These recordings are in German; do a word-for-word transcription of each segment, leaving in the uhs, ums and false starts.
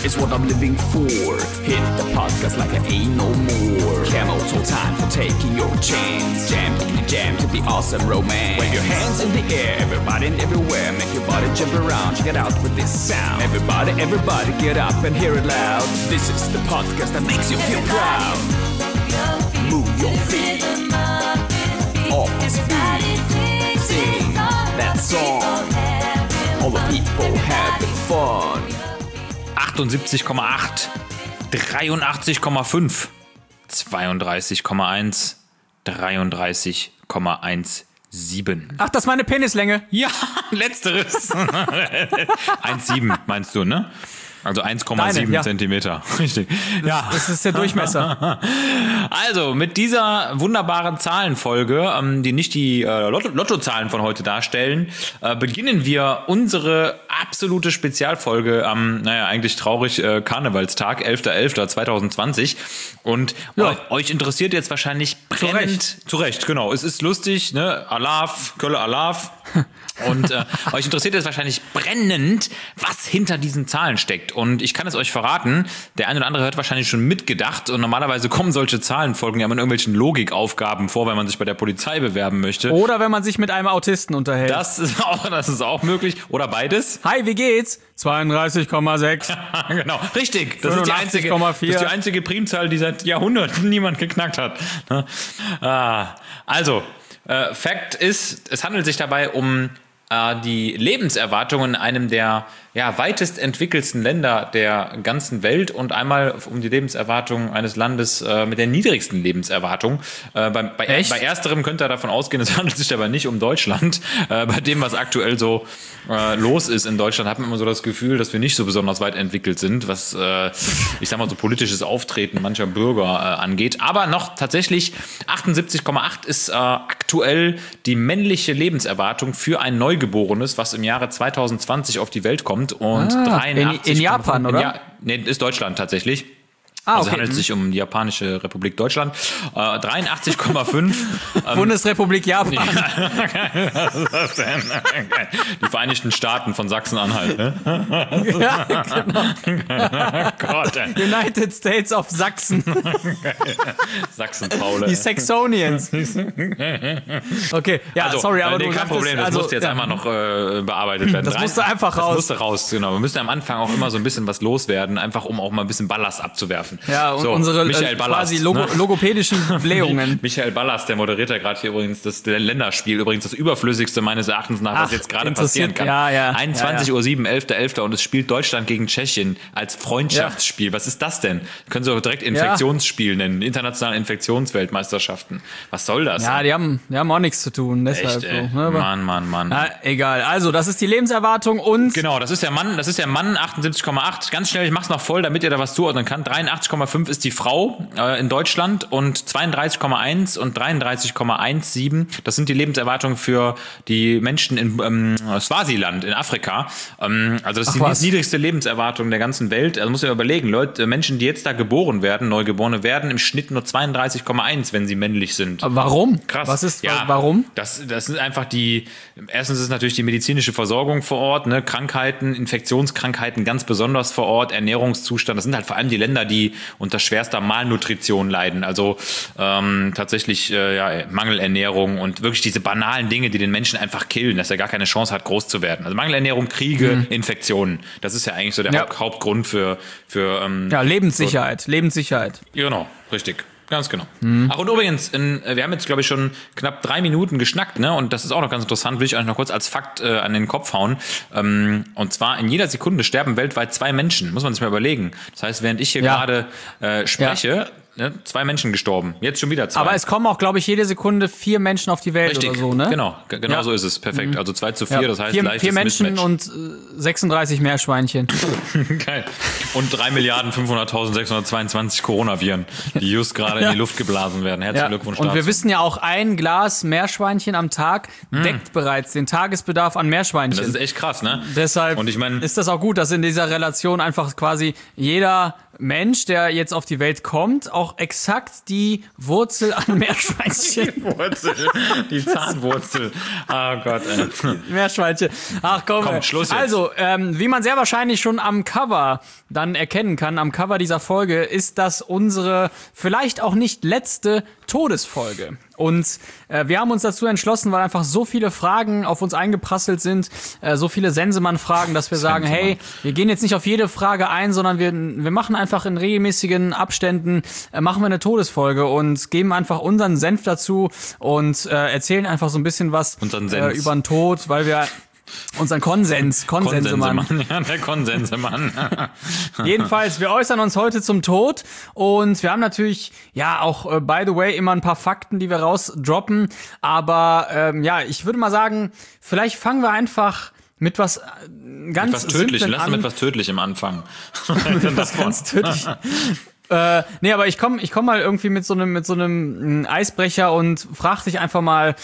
is what I'm living for. Hit the podcast like I ain't no more. Camel toe time for taking your chance. Jam to the jam to the awesome romance. Wave your hands in the air, everybody and everywhere. Make your body jump around, check it out with this sound. Everybody, everybody get up and hear it loud. This is the podcast that makes you feel proud. Move your feet off this beat. Sing that song. All the people having fun. achtundsiebzig Komma acht, dreiundachtzig Komma fünf, zweiunddreißig Komma eins, dreiunddreißig Komma siebzehn. Ach, das ist meine Penislänge. Ja, letzteres. eins Komma sieben meinst du, ne? Also eins Komma sieben ja. Zentimeter. Richtig. Das, ja. das ist der Durchmesser. Also, mit dieser wunderbaren Zahlenfolge, ähm, die nicht die äh, Lotto- Lottozahlen von heute darstellen, äh, beginnen wir unsere absolute Spezialfolge am, naja, eigentlich traurig, äh, Karnevalstag, elfter elfter zweitausendzwanzig. Und ja. eu- euch interessiert jetzt wahrscheinlich brennend... Zu Recht. Zu Recht, genau. Es ist lustig, ne? Alaf, Kölle Alaf. Und äh, euch interessiert jetzt wahrscheinlich brennend, was hinter diesen Zahlen steckt. Und ich kann es euch verraten, der eine oder andere hat wahrscheinlich schon mitgedacht. Und normalerweise kommen solche Zahlenfolgen ja mit irgendwelchen Logikaufgaben vor, wenn man sich bei der Polizei bewerben möchte. Oder wenn man sich mit einem Autisten unterhält. Das ist auch, das ist auch möglich. Oder beides. Hi, wie geht's? zweiunddreißig Komma sechs. Genau, richtig. Das ist die einzige, das ist die einzige Primzahl, die seit Jahrhunderten niemand geknackt hat. Also, äh, Fakt ist, es handelt sich dabei um äh, die Lebenserwartung in einem der ja, weitest entwickelsten Länder der ganzen Welt und einmal um die Lebenserwartung eines Landes äh, mit der niedrigsten Lebenserwartung. Äh, bei, bei, bei ersterem könnt ihr davon ausgehen, es handelt sich dabei nicht um Deutschland. Äh, bei dem, was aktuell so äh, los ist in Deutschland, hat man immer so das Gefühl, dass wir nicht so besonders weit entwickelt sind, was, äh, ich sag mal, so politisches Auftreten mancher Bürger äh, angeht. Aber noch tatsächlich achtundsiebzig Komma acht ist äh, aktuell die männliche Lebenserwartung für ein Neugeborenes, was im Jahre zweitausendzwanzig auf die Welt kommt. Und ah, dreiundachtzig in, in Japan, oder? In ja- nee, ist Deutschland tatsächlich. Ah, also okay. handelt es sich um die japanische Republik Deutschland. Äh, dreiundachtzig Komma fünf. ähm, Bundesrepublik Japan. Was ist das denn? Die Vereinigten Staaten von Sachsen-Anhalt. Ne? Ja, genau. Gott, ey. United States of Sachsen. Sachsen-Paule. Die Saxonians. Okay, ja, also, sorry, aber nee, du kein sagtest, Problem, das also, musste jetzt ja. einmal noch äh, bearbeitet werden. Das Drei- musste einfach raus. Das musste raus, genau. Wir müssen am Anfang auch immer so ein bisschen was loswerden, einfach um auch mal ein bisschen Ballast abzuwerfen. Ja, und so, unsere Michael äh, Ballast, quasi logo- ne? logopädischen Blähungen. Michael Ballast, der moderiert ja gerade hier übrigens das der Länderspiel, übrigens das überflüssigste meines Erachtens nach, was Ach, jetzt gerade interessiert- passieren kann. ja, ja, einundzwanzig ja, ja. Uhr sieben, elfter elfter und es spielt Deutschland gegen Tschechien als Freundschaftsspiel. Was ist das denn? Können Sie auch direkt Infektionsspiel nennen, internationale Infektionsweltmeisterschaften. Was soll das? Ja, die haben, die haben auch nichts zu tun. Deshalb Echt, ey. so, ne? Aber- Mann, Mann, Mann. Na, egal. Also, das ist die Lebenserwartung und Genau, das ist der Mann, das ist der Mann, achtundsiebzig Komma acht. Ganz schnell, ich mach's noch voll, damit ihr da was zuordnen kann. dreiundachtzig Komma fünf ist die Frau äh, in Deutschland und zweiunddreißig Komma eins und dreiunddreißig Komma siebzehn. Das sind die Lebenserwartungen für die Menschen in ähm, Swasiland in Afrika. Ähm, also das ist Ach, die was? niedrigste Lebenserwartung der ganzen Welt. Also muss ich überlegen, Leute, Menschen, die jetzt da geboren werden, Neugeborene, werden im Schnitt nur zweiunddreißig Komma eins, wenn sie männlich sind. warum? Krass. Was ist, ja, warum? Das, das sind einfach die, erstens ist natürlich die medizinische Versorgung vor Ort, ne, Krankheiten, Infektionskrankheiten ganz besonders vor Ort, Ernährungszustand. Das sind halt vor allem die Länder, die unter schwerster Malnutrition leiden. Also ähm, tatsächlich äh, ja, Mangelernährung und wirklich diese banalen Dinge, die den Menschen einfach killen, dass er gar keine Chance hat, groß zu werden. Also Mangelernährung, Kriege, mhm. Infektionen. Das ist ja eigentlich so der Ja. Haupt, Hauptgrund für, für ähm, Ja, Lebenssicherheit. So. Lebenssicherheit. Genau, richtig. Ganz genau. Mhm. Ach, und übrigens, in, wir haben jetzt, glaube ich, schon knapp drei Minuten geschnackt, ne? Und das ist auch noch ganz interessant, will ich euch noch kurz als Fakt äh, an den Kopf hauen. Ähm, und zwar, in jeder Sekunde sterben weltweit zwei Menschen. Muss man sich mal überlegen. Das heißt, während ich hier Ja. gerade äh, spreche, ja. Ne, zwei Menschen gestorben. Jetzt schon wieder zwei. Aber es kommen auch, glaube ich, jede Sekunde vier Menschen auf die Welt Richtig. oder so, ne? Genau, g- genau Ja. so ist es. Perfekt. Mhm. Also zwei zu vier, Ja. das heißt vier, leichtes vier Menschen Mismatch. und äh, sechsunddreißig Meerschweinchen. Geil. Und drei Milliarden fünfhunderttausendsechshundertzweiundzwanzig Coronaviren, die just gerade Ja. in die Luft geblasen werden. Herzlichen Ja. Glückwunsch Und wir dazu. wissen ja auch, ein Glas Meerschweinchen am Tag deckt bereits den Tagesbedarf an Meerschweinchen. Das ist echt krass, ne? Deshalb Und ich mein- ist das auch gut, dass in dieser Relation einfach quasi jeder Mensch, der jetzt auf die Welt kommt, auch exakt die Wurzel an Meerschweinchen. Die Wurzel, die Zahnwurzel. Oh Gott, ey. Meerschweinchen. Ach komm, Komm, Schluss jetzt. Also, ähm, wie man sehr wahrscheinlich schon am Cover dann erkennen kann, am Cover dieser Folge, ist das unsere vielleicht auch nicht letzte Todesfolge. Und äh, wir haben uns dazu entschlossen, weil einfach so viele Fragen auf uns eingeprasselt sind, äh, so viele Sensemann-Fragen, dass wir sagen, Sensemann. hey, wir gehen jetzt nicht auf jede Frage ein, sondern wir, wir machen einfach in regelmäßigen Abständen, äh, machen wir eine Todesfolge und geben einfach unseren Senf dazu und äh, erzählen einfach so ein bisschen was Unseren äh, Senf. über den Tod, weil wir unseren Konsens, Konsensemann. Konsensemann. Ja, der Konsensemann. Jedenfalls, wir äußern uns heute zum Tod und wir haben natürlich, ja, auch, äh, by the way, immer ein paar Fakten, die wir rausdroppen, aber ähm, ja, ich würde mal sagen, vielleicht fangen wir einfach mit was äh, ganz Was tödlich, Simplen lass an. mit was Tödlichem anfangen. was ganz tödlich. Äh, nee, aber ich komme ich komm mal irgendwie mit so einem mit so einem mm, Eisbrecher und frag dich einfach mal,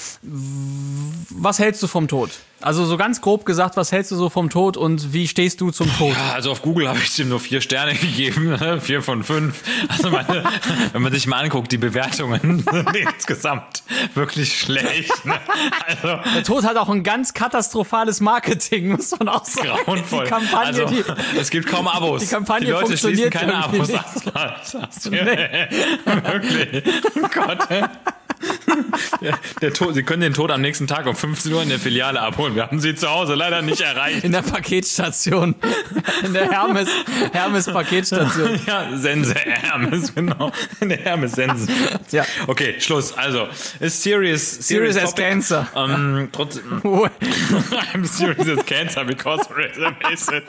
was hältst du vom Tod? Also so ganz grob gesagt, was hältst du so vom Tod und wie stehst du zum Tod? Ja, also auf Google habe ich dem nur vier Sterne gegeben, ne? vier von fünf. Also meine, wenn man sich mal anguckt, die Bewertungen sind insgesamt wirklich schlecht. Ne? Also Der Tod hat auch ein ganz katastrophales Marketing, muss man auch sagen. grauenvoll. Die Kampagne, also, die, es gibt kaum Abos. die Kampagne die Leute schließen funktioniert keine irgendwie Abos nicht. ab. Das wirklich. Oh Gott. Der, der Tod, Sie können den Tod am nächsten Tag um fünfzehn Uhr in der Filiale abholen. Wir haben Sie zu Hause leider nicht erreicht. in der Paketstation, in der Hermes, Hermes Paketstation. Ja, Sense Hermes, genau. In der Hermes Sense. Ja. Okay, Schluss. Also, ist serious, serious, Serious as topic. cancer. Ähm, trotzdem, I'm serious as cancer because rhythm is a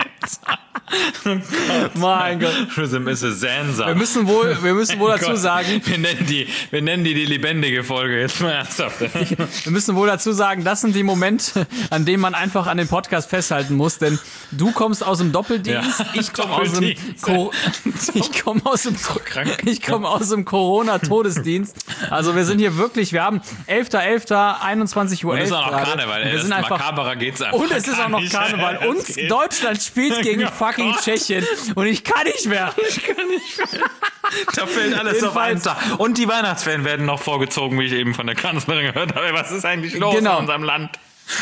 dancer. Mein Gott. Rhythm is a Sansa. Wir müssen wohl, wir müssen wohl dazu Gott, sagen, Wir nennen die, wir nennen die die lebendige Folge. Jetzt mal ernsthaft. wir müssen wohl dazu sagen, das sind die Momente, an denen man einfach an den Podcast festhalten muss, denn du kommst aus dem Doppeldienst, Ja, ich komme aus dem, Doppeldienst. Co- ich komme aus dem, krank. ich komme aus dem Corona-Todesdienst. Also wir sind hier wirklich, wir haben elfter elfter einundzwanzig Uhr Und es elf ist auch noch gerade. Karneval. Und Ey, wir das sind ist einfach makaberer geht's einfach. Und es ist gar auch noch nicht. Karneval. Das Und geht. Deutschland spielt gegen Oh fucking Gott. Tschechien. Und ich kann nicht mehr. Ich kann nicht mehr. Da fällt alles auf einen Jedenfalls- Tag. Und die Weihnachtsferien werden noch vorgezogen, wie ich eben von der Kanzlerin gehört habe. Was ist eigentlich los Genau. in unserem Land?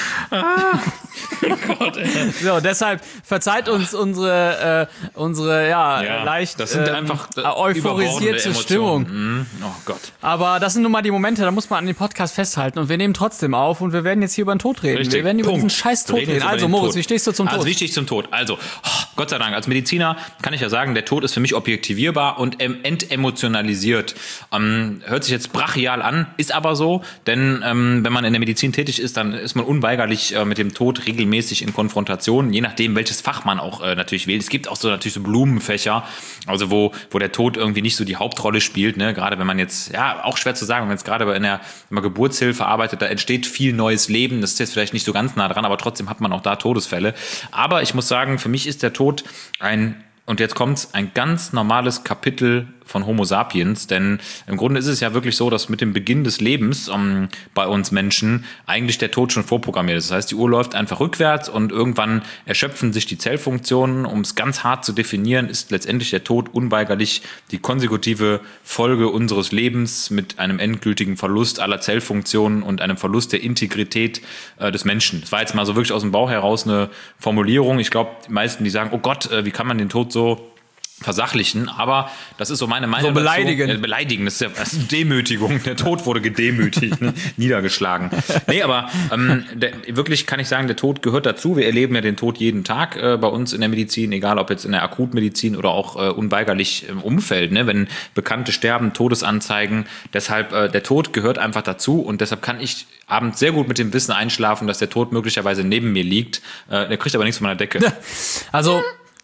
So, deshalb verzeiht uns unsere, äh, unsere ja, Ja, leicht das sind ähm, einfach, äh, euphorisierte überbordende Stimmung. Emotionen. Mhm. Oh Gott. Aber das sind nun mal die Momente, da muss man an den Podcast festhalten. Und wir nehmen trotzdem auf und wir werden jetzt hier über den Tod reden. Richtig. Wir werden über Punkt. diesen scheiß Wir Tod reden reden. jetzt über Also den Moritz, Tod. wie stehst du zum Also Tod? wie stehe ich zum Tod? Also, oh, Gott sei Dank, als Mediziner kann ich ja sagen, der Tod ist für mich objektivierbar und ähm, entemotionalisiert. Ähm, hört sich jetzt brachial an, ist aber so, denn ähm, wenn man in der Medizin tätig ist, dann ist man unweigerlich äh, mit dem Tod regelmäßig in Konfrontation, je nachdem, welches Fach man auch äh, natürlich wählt. Es gibt auch so natürlich so Blumenfächer, also wo, wo der Tod irgendwie nicht so die Hauptrolle spielt, ne? Gerade wenn man jetzt, ja, auch schwer zu sagen, wenn man jetzt gerade in der, wenn man Geburtshilfe arbeitet, da entsteht viel neues Leben, das ist jetzt vielleicht nicht so ganz nah dran, aber trotzdem hat man auch da Todesfälle. Aber ich muss sagen, für mich ist der Tod ein, und jetzt kommt's, ein ganz normales Kapitel von Homo sapiens, denn im Grunde ist es ja wirklich so, dass mit dem Beginn des Lebens ähm, bei uns Menschen eigentlich der Tod schon vorprogrammiert ist. Das heißt, die Uhr läuft einfach rückwärts und irgendwann erschöpfen sich die Zellfunktionen. Um es ganz hart zu definieren, ist letztendlich der Tod unweigerlich die konsekutive Folge unseres Lebens mit einem endgültigen Verlust aller Zellfunktionen und einem Verlust der Integrität äh, des Menschen. Das war jetzt mal so wirklich aus dem Bauch heraus eine Formulierung. Ich glaube, die meisten, die sagen, oh Gott, äh, wie kann man den Tod so versachlichen, aber das ist so meine Meinung. So beleidigen. Dazu. Äh, beleidigen, das ist ja das ist Demütigung. Der Tod wurde gedemütigt, ne? Niedergeschlagen. Nee, aber ähm, der, wirklich kann ich sagen, der Tod gehört dazu. Wir erleben ja den Tod jeden Tag äh, bei uns in der Medizin, egal ob jetzt in der Akutmedizin oder auch äh, unweigerlich im Umfeld, ne? Wenn Bekannte sterben, Todesanzeigen. Deshalb, äh, der Tod gehört einfach dazu und deshalb kann ich abends sehr gut mit dem Wissen einschlafen, dass der Tod möglicherweise neben mir liegt. Äh, der kriegt aber nichts von meiner Decke. Also,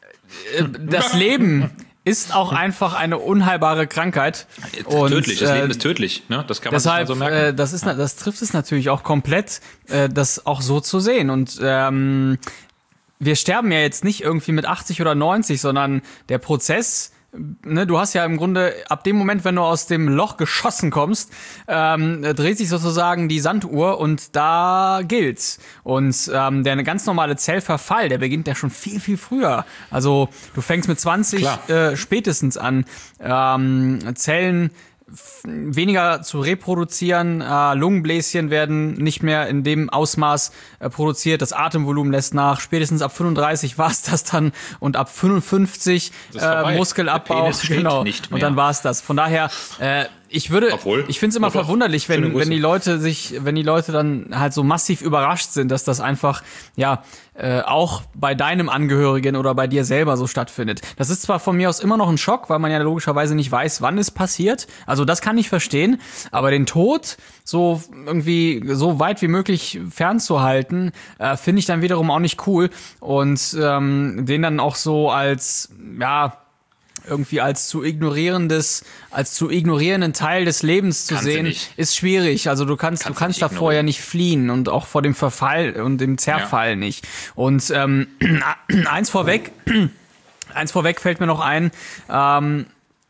äh, das Leben ist auch einfach eine unheilbare Krankheit. Und, tödlich, das äh, Leben ist tödlich. Ne? Das kann man Deshalb, sich mal so merken. äh, das ist, das trifft es natürlich auch komplett, äh, das auch so zu sehen. Und ähm, wir sterben ja jetzt nicht irgendwie mit achtzig oder neunzig, sondern der Prozess ne, du hast ja im Grunde, ab dem Moment, wenn du aus dem Loch geschossen kommst, ähm, dreht sich sozusagen die Sanduhr und da gilt's. Und ähm, der ganz normale Zellverfall, der beginnt ja schon viel, viel früher. Also du fängst mit zwanzig äh, spätestens an, ähm, Zellen weniger zu reproduzieren, äh, Lungenbläschen werden nicht mehr in dem Ausmaß äh, produziert, das Atemvolumen lässt nach, spätestens ab fünfunddreißig war es das dann und ab fünfundfünfzig äh, Muskelabbau, genau, nicht mehr. Und dann war es das. Von daher, äh, ich würde, Obwohl, ich finde es immer verwunderlich, wenn, wenn die Leute sich, wenn die Leute dann halt so massiv überrascht sind, dass das einfach, ja, äh, auch bei deinem Angehörigen oder bei dir selber so stattfindet. Das ist zwar von mir aus immer noch ein Schock, weil man ja logischerweise nicht weiß, wann es passiert. Also das kann ich verstehen, aber den Tod so irgendwie so weit wie möglich fernzuhalten, äh, finde ich dann wiederum auch nicht cool und ähm, den dann auch so als, ja, irgendwie als zu ignorierendes, als zu ignorierenden Teil des Lebens zu kannst sehen, ist schwierig. Also du kannst, kannst du kannst davor ja nicht fliehen und auch vor dem Verfall und dem Zerfall ja. nicht. Und ähm, eins vorweg, eins vorweg fällt mir noch ein, ähm,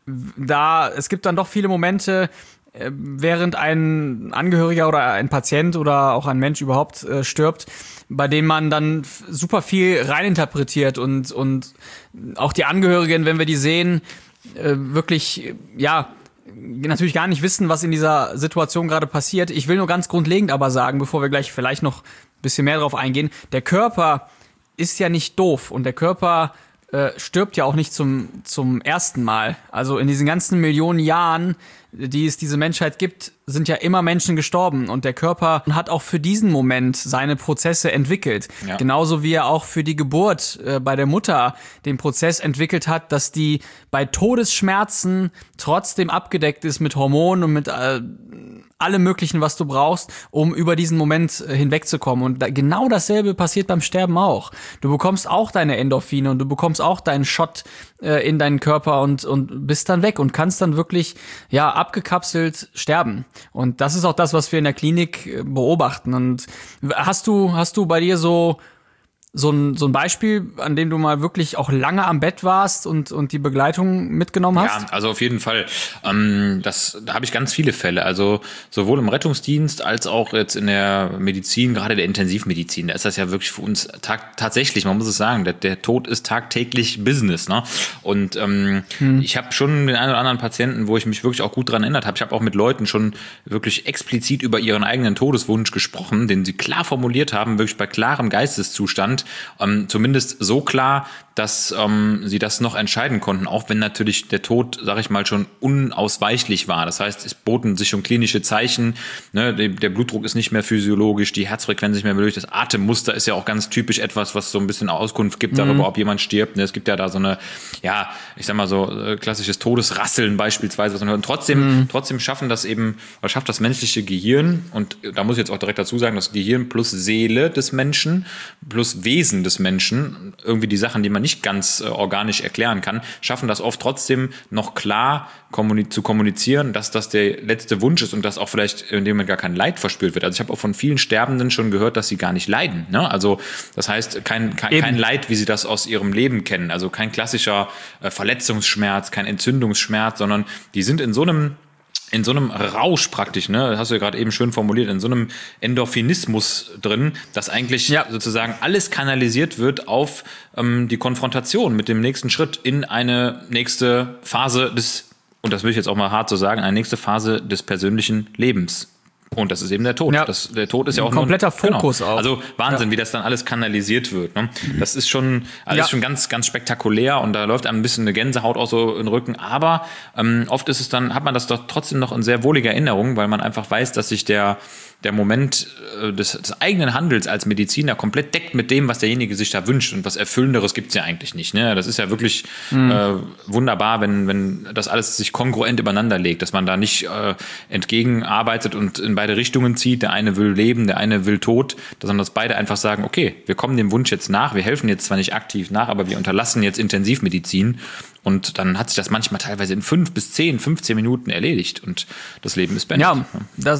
da es gibt dann doch viele Momente, während ein Angehöriger oder ein Patient oder auch ein Mensch überhaupt äh, stirbt, bei denen man dann super viel reininterpretiert und und auch die Angehörigen, wenn wir die sehen, äh, wirklich, ja, natürlich gar nicht wissen, was in dieser Situation gerade passiert. Ich will nur ganz grundlegend aber sagen, bevor wir gleich vielleicht noch ein bisschen mehr drauf eingehen, der Körper ist ja nicht doof und der Körper äh, stirbt ja auch nicht zum zum ersten Mal. Also in diesen ganzen Millionen Jahren, die es diese Menschheit gibt, sind ja immer Menschen gestorben und der Körper hat auch für diesen Moment seine Prozesse entwickelt. Ja. Genauso wie er auch für die Geburt äh, bei der Mutter den Prozess entwickelt hat, dass die bei Todesschmerzen trotzdem abgedeckt ist mit Hormonen und mit äh, allem Möglichen, was du brauchst, um über diesen Moment äh, hinwegzukommen. Und da, genau dasselbe passiert beim Sterben auch. Du bekommst auch deine Endorphine und du bekommst auch deinen Shot äh, in deinen Körper und, und bist dann weg und kannst dann wirklich, ja, abgekapselt sterben. Und das ist auch das, was wir in der Klinik beobachten. Und hast du, hast du bei dir so, so ein, so ein Beispiel, an dem du mal wirklich auch lange am Bett warst und, und die Begleitung mitgenommen hast? Ja, also auf jeden Fall. Ähm, das, da habe ich ganz viele Fälle. Also sowohl im Rettungsdienst als auch jetzt in der Medizin, gerade der Intensivmedizin. Da ist das ja wirklich für uns tag- tatsächlich, man muss es sagen, der, der Tod ist tagtäglich Business. Ne? Und ähm, hm. ich habe schon den einen oder anderen Patienten, wo ich mich wirklich auch gut dran erinnert habe. Ich habe auch mit Leuten schon wirklich explizit über ihren eigenen Todeswunsch gesprochen, den sie klar formuliert haben, wirklich bei klarem Geisteszustand. Ähm, zumindest so klar, dass ähm, sie das noch entscheiden konnten, auch wenn natürlich der Tod, sag ich mal, schon unausweichlich war. Das heißt, es boten sich schon klinische Zeichen, ne? Der Blutdruck ist nicht mehr physiologisch, die Herzfrequenz nicht mehr möglich, das Atemmuster ist ja auch ganz typisch etwas, was so ein bisschen Auskunft gibt darüber, mhm. ob jemand stirbt. Es gibt ja da so eine, ja, ich sag mal so, klassisches Todesrasseln beispielsweise. Und trotzdem, mhm. trotzdem schaffen das eben, oder schafft das menschliche Gehirn, und da muss ich jetzt auch direkt dazu sagen, das Gehirn plus Seele des Menschen, plus Wesen des Menschen, irgendwie die Sachen, die man nicht ganz äh, organisch erklären kann, schaffen das oft trotzdem noch klar kommuni- zu kommunizieren, dass das der letzte Wunsch ist und dass auch vielleicht in dem Moment gar kein Leid verspürt wird. Also ich habe auch von vielen Sterbenden schon gehört, dass sie gar nicht leiden. Ne? Also das heißt, kein, kein, kein Leid, wie sie das aus ihrem Leben kennen. Also kein klassischer äh, Verletzungsschmerz, kein Entzündungsschmerz, sondern die sind in so einem in so einem Rausch praktisch, ne, das hast du ja gerade eben schön formuliert, in so einem Endorphinismus drin, dass eigentlich ja. sozusagen alles kanalisiert wird auf ähm, die Konfrontation mit dem nächsten Schritt in eine nächste Phase des, und das will ich jetzt auch mal hart so sagen, eine nächste Phase des persönlichen Lebens. Und das ist eben der Tod. Ja. Das, der Tod ist ja auch ein kompletter nur, Fokus genau. auch. Also Wahnsinn, ja. wie das dann alles kanalisiert wird. Ne? Das ist schon alles ja. schon ganz, ganz spektakulär und da läuft einem ein bisschen eine Gänsehaut auch so in den Rücken. Aber ähm, oft ist es dann, hat man das doch trotzdem noch in sehr wohliger Erinnerung, weil man einfach weiß, dass sich der der Moment äh, des, des eigenen Handels als Mediziner komplett deckt mit dem, was derjenige sich da wünscht. Und was Erfüllenderes gibt es ja eigentlich nicht. Ne? Das ist ja wirklich mhm. äh, wunderbar, wenn, wenn das alles sich kongruent übereinander legt, dass man da nicht äh, entgegenarbeitet und in beide Richtungen zieht. Der eine will leben, der eine will tot, sondern dass beide einfach sagen, okay, wir kommen dem Wunsch jetzt nach, wir helfen jetzt zwar nicht aktiv nach, aber wir unterlassen jetzt Intensivmedizin. Und dann hat sich das manchmal teilweise in fünf bis zehn, fünfzehn Minuten erledigt und das Leben ist beendet. Ja, das,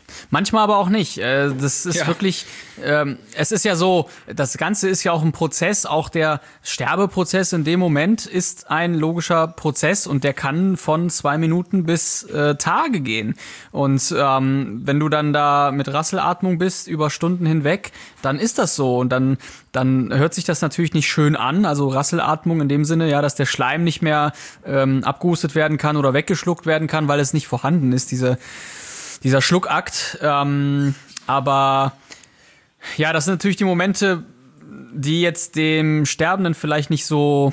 Manchmal aber auch nicht. Äh, Das ist Ja. wirklich, ähm, es ist ja so, das Ganze ist ja auch ein Prozess, auch der Sterbeprozess in dem Moment ist ein logischer Prozess und der kann von zwei Minuten bis äh, Tage gehen. Und ähm, wenn du dann da mit Rasselatmung bist über Stunden hinweg, dann ist das so und dann, dann hört sich das natürlich nicht schön an. Also Rasselatmung in dem Sinne, ja, dass der Schleim nicht mehr ähm, abgehustet werden kann oder weggeschluckt werden kann, weil es nicht vorhanden ist, diese dieser Schluckakt, ähm, aber ja, das sind natürlich die Momente, die jetzt dem Sterbenden vielleicht nicht so,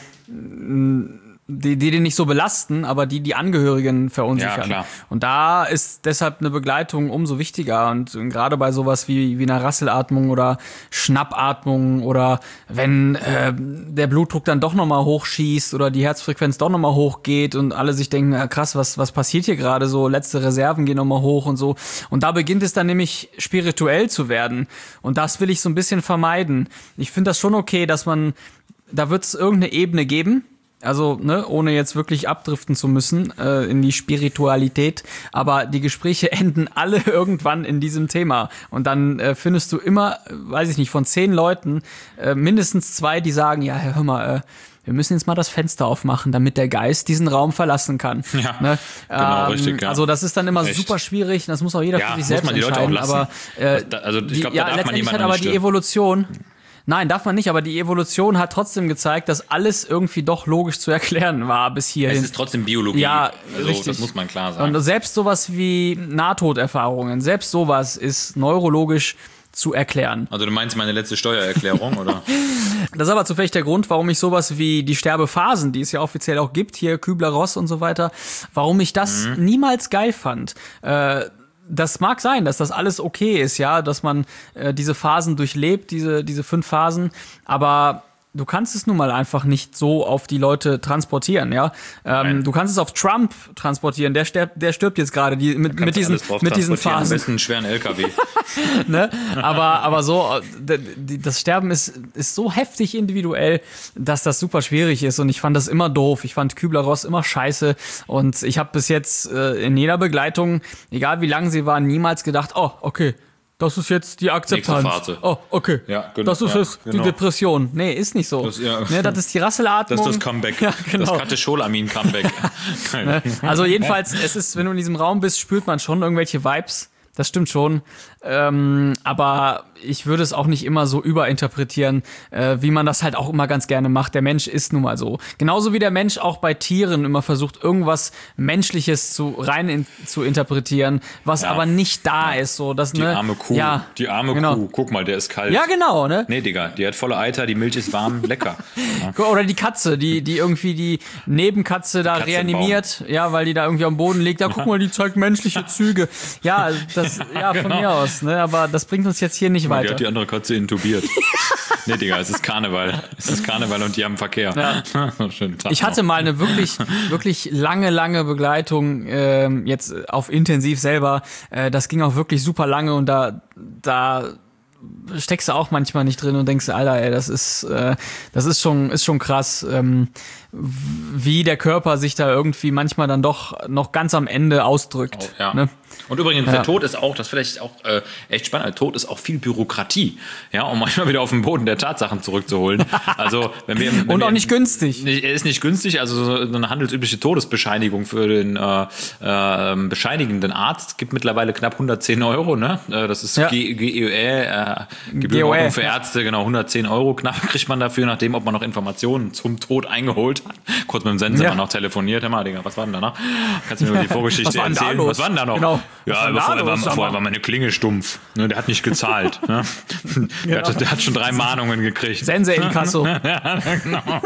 die, die den nicht so belasten, aber die die Angehörigen verunsichern. Ja, klar. Und da ist deshalb eine Begleitung umso wichtiger und gerade bei sowas wie, wie einer Rasselatmung oder Schnappatmung oder wenn äh, der Blutdruck dann doch nochmal hochschießt oder die Herzfrequenz doch nochmal hochgeht und alle sich denken, ah, krass, was, was passiert hier gerade so, letzte Reserven gehen nochmal hoch und so. Und da beginnt es dann nämlich spirituell zu werden und das will ich so ein bisschen vermeiden. Ich finde das schon okay, dass man, da wird es irgendeine Ebene geben, also, ne, ohne jetzt wirklich abdriften zu müssen äh, in die Spiritualität, aber die Gespräche enden alle irgendwann in diesem Thema. Und dann äh, findest du immer, äh, weiß ich nicht, von zehn Leuten äh, mindestens zwei, die sagen, ja, hör mal, äh, wir müssen jetzt mal das Fenster aufmachen, damit der Geist diesen Raum verlassen kann. Ja, ne? genau, ähm, richtig, ja. Also das ist dann immer Echt. super schwierig, das muss auch jeder Ja, für sich muss selbst man die Leute auch entscheiden. lassen. Aber äh, Das- also ich die, glaub, da ja, darf man letztendlich jemanden hat aber nicht die stören. Evolution. Nein, darf man nicht, aber die Evolution hat trotzdem gezeigt, dass alles irgendwie doch logisch zu erklären war bis hierhin. Es ist trotzdem Biologie. Ja, also, richtig. Das muss man klar sagen. Und selbst sowas wie Nahtoderfahrungen, selbst sowas ist neurologisch zu erklären. Also du meinst meine letzte Steuererklärung, oder? Das ist aber zufällig der Grund, warum ich sowas wie die Sterbephasen, die es ja offiziell auch gibt, hier Kübler-Ross und so weiter, warum ich das Mhm. niemals geil fand. Äh, das mag sein, dass das alles okay ist, ja, dass man äh, diese Phasen durchlebt, diese, diese fünf Phasen, aber du kannst es nun mal einfach nicht so auf die Leute transportieren, ja. Ähm, du kannst es auf Trump transportieren, der stirbt, der stirbt jetzt gerade die, mit, mit diesen, Alles drauf mit diesen transportieren, Am Phasen. besten einen schweren L K W. Ne? Aber, aber so, d- d- das Sterben ist, ist so heftig individuell, dass das super schwierig ist und ich fand das immer doof. Ich fand Kübler-Ross immer scheiße und ich habe bis jetzt äh, in jeder Begleitung, egal wie lang sie war, niemals gedacht, oh, okay, das ist jetzt die Akzeptanz. Nächste Phase. Oh, okay. Ja, genau. Das ist Ja, jetzt genau. die Depression. Nee, ist nicht so. Das- ja. Ne, das ist die Rasselatmung. Das ist das Comeback. Ja, genau. Das Katecholamin-Comeback. Ne? Also jedenfalls, es ist, wenn du in diesem Raum bist, spürt man schon irgendwelche Vibes. Das stimmt schon. Ähm, aber ich würde es auch nicht immer so überinterpretieren, äh, wie man das halt auch immer ganz gerne macht. Der Mensch ist nun mal so. Genauso wie der Mensch auch bei Tieren immer versucht, irgendwas Menschliches zu rein in, zu interpretieren, was Ja. aber nicht da ist. So, das, Die ne? arme Kuh. Ja, Die arme genau. Kuh. Guck mal, der ist kalt. Ja, genau, ne? Nee, Digga, die hat volle Eiter, die Milch ist warm, lecker. Ja. Oder die Katze, die, die irgendwie die Nebenkatze da Katze im reanimiert, ja, weil die da irgendwie am Boden liegt. Ja, guck mal, die zeigt menschliche Züge. Ja, das, ja, von Genau. mir aus, ne, aber das bringt uns jetzt hier nicht Die weiter. hat die andere Katze intubiert. Nee, Digga, es ist Karneval. Es ist Karneval und die haben Verkehr. Ja. Schönen Tag Ich hatte noch. mal eine wirklich, wirklich lange, lange Begleitung, ähm, jetzt auf intensiv selber. Äh, das ging auch wirklich super lange und da, da steckst du auch manchmal nicht drin und denkst, Alter, ey, das ist, äh, das ist schon, ist schon krass, ähm, wie der Körper sich da irgendwie manchmal dann doch noch ganz am Ende ausdrückt. Ja. Ne? Und übrigens, Ja. der Tod ist auch, das ist vielleicht auch äh, echt spannend, der Tod ist auch viel Bürokratie, ja, um manchmal wieder auf den Boden der Tatsachen zurückzuholen. Also, wenn wir, wenn Und wir auch nicht günstig. Nicht- Er ist nicht günstig, also so eine handelsübliche Todesbescheinigung für den äh, äh, bescheinigenden Arzt gibt mittlerweile knapp hundertzehn Euro, ne? Äh, Das ist Ja. G E U E, äh, G O E, Gebührenordnung für ja. Ärzte, genau, hundertzehn Euro knapp kriegt man dafür, nachdem, ob man noch Informationen zum Tod eingeholt hat. Kurz mit dem Sensenmann Ja. noch telefoniert, hör mal, Digga, was war denn danach? Kannst du mir mal die Vorgeschichte Was war denn da erzählen? los? Was war denn da noch? Genau. Was Ja, war denn aber da vorher, los, war, sag vorher mal? war meine Klinge stumpf. Ne, der hat nicht gezahlt. Ne? Der, hat, der hat schon drei Mahnungen gekriegt. Sense in Kasso. Ja, genau.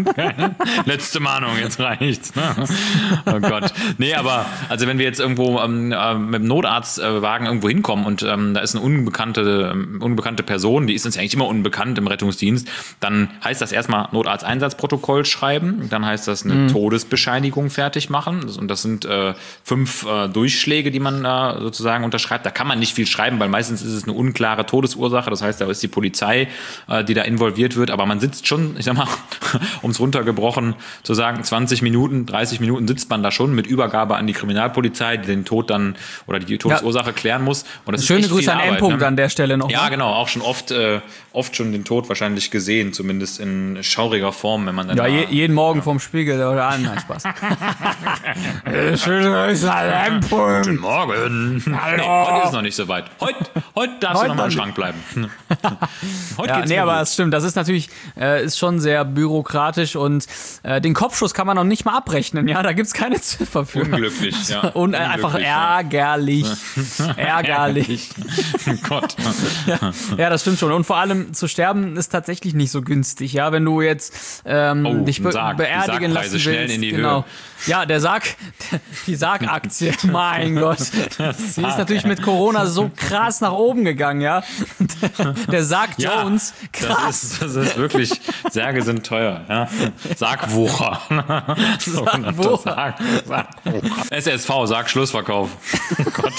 Letzte Mahnung, jetzt reicht's. Ne? Oh Gott. Nee, aber also wenn wir jetzt irgendwo ähm, äh, mit dem Notarztwagen irgendwo hinkommen und ähm, da ist eine unbekannte unbekannte Person, die ist uns eigentlich immer unbekannt im Rettungsdienst, dann heißt das erstmal Notarzteinsatzprotokoll schreiben, dann heißt das eine mhm. Todesbescheinigung fertig machen und das sind äh, fünf äh, Durchschläge, die man da sozusagen unterschreibt. Da kann man nicht viel schreiben, weil meistens ist es eine unklare Todesursache, das heißt, da ist die Polizei, äh, die da involviert wird, aber man sitzt schon, ich sag mal, um es runtergebrochen zu sagen, zwanzig Minuten, dreißig Minuten sitzt man da schon mit Übergabe an die Kriminalpolizei, die den Tod dann oder die Todesursache ja. klären muss. Und das Schöne ist Grüße an M-Punkt ne? an der Stelle noch. Ja, ne? genau, auch schon oft, äh, oft schon den Tod wahrscheinlich gesehen, zumindest in schauriger Form, wenn man dann Ja, da, je, jeden Morgen ja. vom Spiegel oder an, nein, Spaß. Schöne Grüße an M-Punkt. Guten Morgen. Hallo. Nee, heute ist es noch nicht so weit. Heute, heute darfst heute du noch mal im Schrank bleiben. Heute ja, geht's nee, mir aber gut. das stimmt, das ist natürlich, äh, ist schon sehr bürokratisch und äh, den Kopfschuss kann man noch nicht mal abrechnen, ja, da gibt's keine Ziffer für. Unglücklich, ja. Und äh, einfach ärgerlich. ärgerlich. Oh Gott. Ja, ja, das stimmt schon. Und vor allem zu sterben ist tatsächlich nicht so günstig, ja, wenn du jetzt ähm, oh, dich be Sarg. beerdigen lassen willst. Schnell in die genau. Höhe. Ja, der Sarg, die Sargaktie, mein Gott. Die ist natürlich mit Corona so krass nach oben gegangen, ja. Der Sarg ja, Jones, krass. Das ist, das ist wirklich, Särge sind teuer, ja. Sargwucher. Sargwucher. Sarg, Sargwucher. S S V, Sargschlussverkauf. Oh Gott.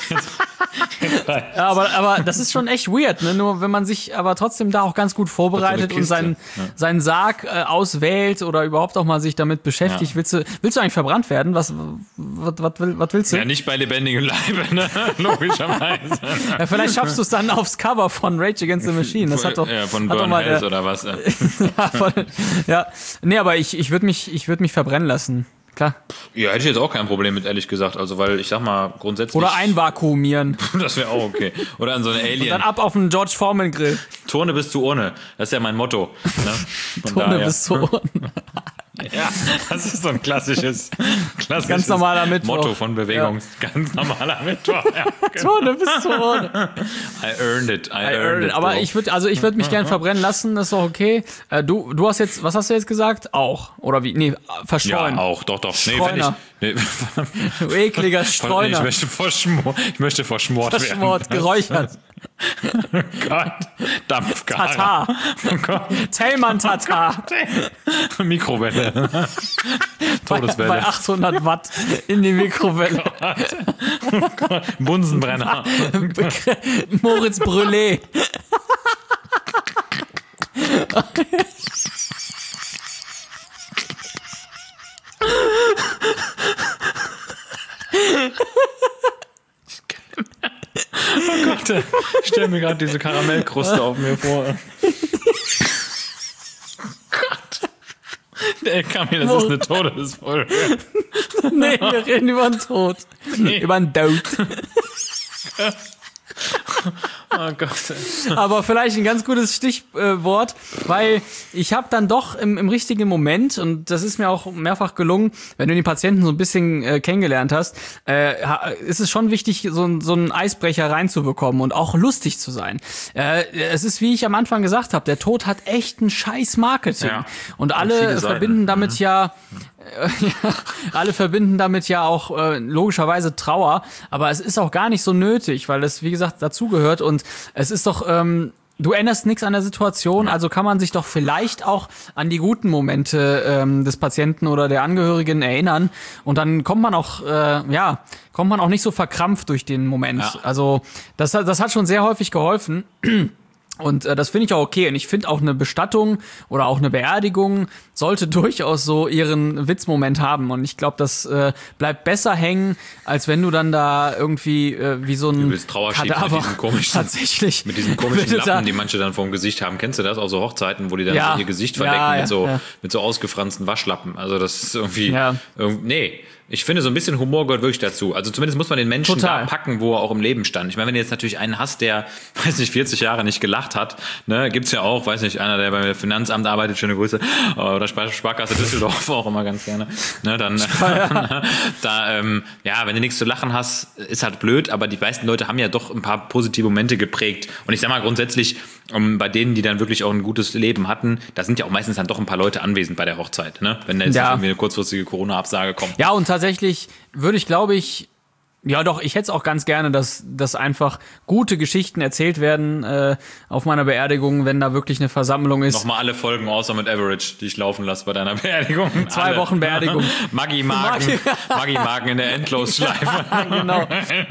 Ja, aber, aber das ist schon echt weird, ne? Nur wenn man sich aber trotzdem da auch ganz gut vorbereitet und seinen, ja. seinen Sarg äh, auswählt oder überhaupt auch mal sich damit beschäftigt, ja. willst du, willst du eigentlich verbrannt werden? Was, was, was, was willst du? Ja, nicht bei lebendigem Leibe, ne? Logischerweise. Ja, vielleicht schaffst du es dann aufs Cover von Rage Against the Machine. Das hat doch, ja, von hat Burn doch mal, Hells oder was? Ja, von, ja. Nee, aber ich, ich würde mich, ich würd mich verbrennen lassen. Klar. Ja, hätte ich jetzt auch kein Problem mit, ehrlich gesagt. Also, weil ich sag mal, grundsätzlich. Oder einvakuumieren. Das wäre auch okay. Oder an so eine Alien. Und dann ab auf den George Foreman Grill. Turne bis zur Urne. Das ist ja mein Motto. Ne? Turne daher. bis zur Urne. Ja, das ist so ein klassisches, klassisches ganz normaler Mittwoch. Motto von Bewegung. Ja. Ganz normaler Mittwoch. Ja, genau. Turne bis zur Urne. I earned it. I, I earned, earned it. Aber bro. ich würde, also ich würde mich gern verbrennen lassen. Das ist doch okay. Äh, du, du hast jetzt, was hast du jetzt gesagt? Auch oder wie? Nee, verschreuen. Ja, auch. Doch, doch. Nee, Streuner. Nee, du ekliger Streuner. Ich möchte verschmort, ich möchte verschmort, verschmort werden. Geräuchert. Oh Gott. Dampfgarer. Tatar. Oh Gott. Tellmann Tatar. Mikrowelle. Todeswelle. Bei, bei achthundert Watt in die Mikrowelle. Oh Gott. Oh Gott. Bunsenbrenner. Moritz Brûlé. Oh Gott, ich stelle mir gerade diese Karamellkruste auf mir vor. Oh Gott. Der Kamil, das ist eine Todesfolge. Nee, wir reden über den Tod. Nee. Über den Tod. Oh Gott. Aber vielleicht ein ganz gutes Stichwort, weil ich habe dann doch im, im richtigen Moment, und das ist mir auch mehrfach gelungen, wenn du den Patienten so ein bisschen äh, kennengelernt hast, äh, ist es schon wichtig, so, so einen Eisbrecher reinzubekommen und auch lustig zu sein. Äh, es ist, wie ich am Anfang gesagt habe, der Tod hat echt ein scheiß Marketing. Ja. Und alle verbinden damit mhm. ja Ja, alle verbinden damit ja auch äh, logischerweise Trauer, aber es ist auch gar nicht so nötig, weil es, wie gesagt, dazugehört und es ist doch, ähm, du änderst nichts an der Situation, also kann man sich doch vielleicht auch an die guten Momente ähm, des Patienten oder der Angehörigen erinnern und dann kommt man auch, äh, ja, kommt man auch nicht so verkrampft durch den Moment. Ja. Also das, das hat schon sehr häufig geholfen. Und äh, das finde ich auch okay. Und ich finde auch eine Bestattung oder auch eine Beerdigung sollte durchaus so ihren Witzmoment haben. Und ich glaube, das äh, bleibt besser hängen, als wenn du dann da irgendwie äh, wie so ein Kadaver mit diesem komischen, tatsächlich mit diesen komischen Lappen, die manche dann vorm Gesicht haben. Kennst du das? Auch so Hochzeiten, wo die dann ja, so ihr Gesicht verdecken ja, ja, mit so ja. mit so ausgefransten Waschlappen. Also das ist irgendwie, ja. irgendwie nee. Ich finde, so ein bisschen Humor gehört wirklich dazu. Also zumindest muss man den Menschen Total. da packen, wo er auch im Leben stand. Ich meine, wenn du jetzt natürlich einen hast, der, weiß nicht, vierzig Jahre nicht gelacht hat, ne, gibt's ja auch, weiß nicht, einer, der beim Finanzamt arbeitet, schöne Grüße, oder Spar- Sparkasse Düsseldorf auch immer ganz gerne, ne, dann, ja. da, ähm, ja, wenn du nichts zu lachen hast, ist halt blöd, aber die meisten Leute haben ja doch ein paar positive Momente geprägt. Und ich sag mal grundsätzlich, um, bei denen, die dann wirklich auch ein gutes Leben hatten, da sind ja auch meistens dann doch ein paar Leute anwesend bei der Hochzeit, ne, wenn da jetzt ja. irgendwie eine kurzfristige Corona-Absage kommt. Ja, und tatsächlich würde ich, glaube ich, Ja, doch, ich hätte es auch ganz gerne, dass, dass einfach gute Geschichten erzählt werden äh, auf meiner Beerdigung, wenn da wirklich eine Versammlung ist. Nochmal alle Folgen außer mit Average, die ich laufen lasse bei deiner Beerdigung. Zwei alle. Wochen Beerdigung. Maggi-Magen, Maggi-Magen in der Endlosschleife. Genau.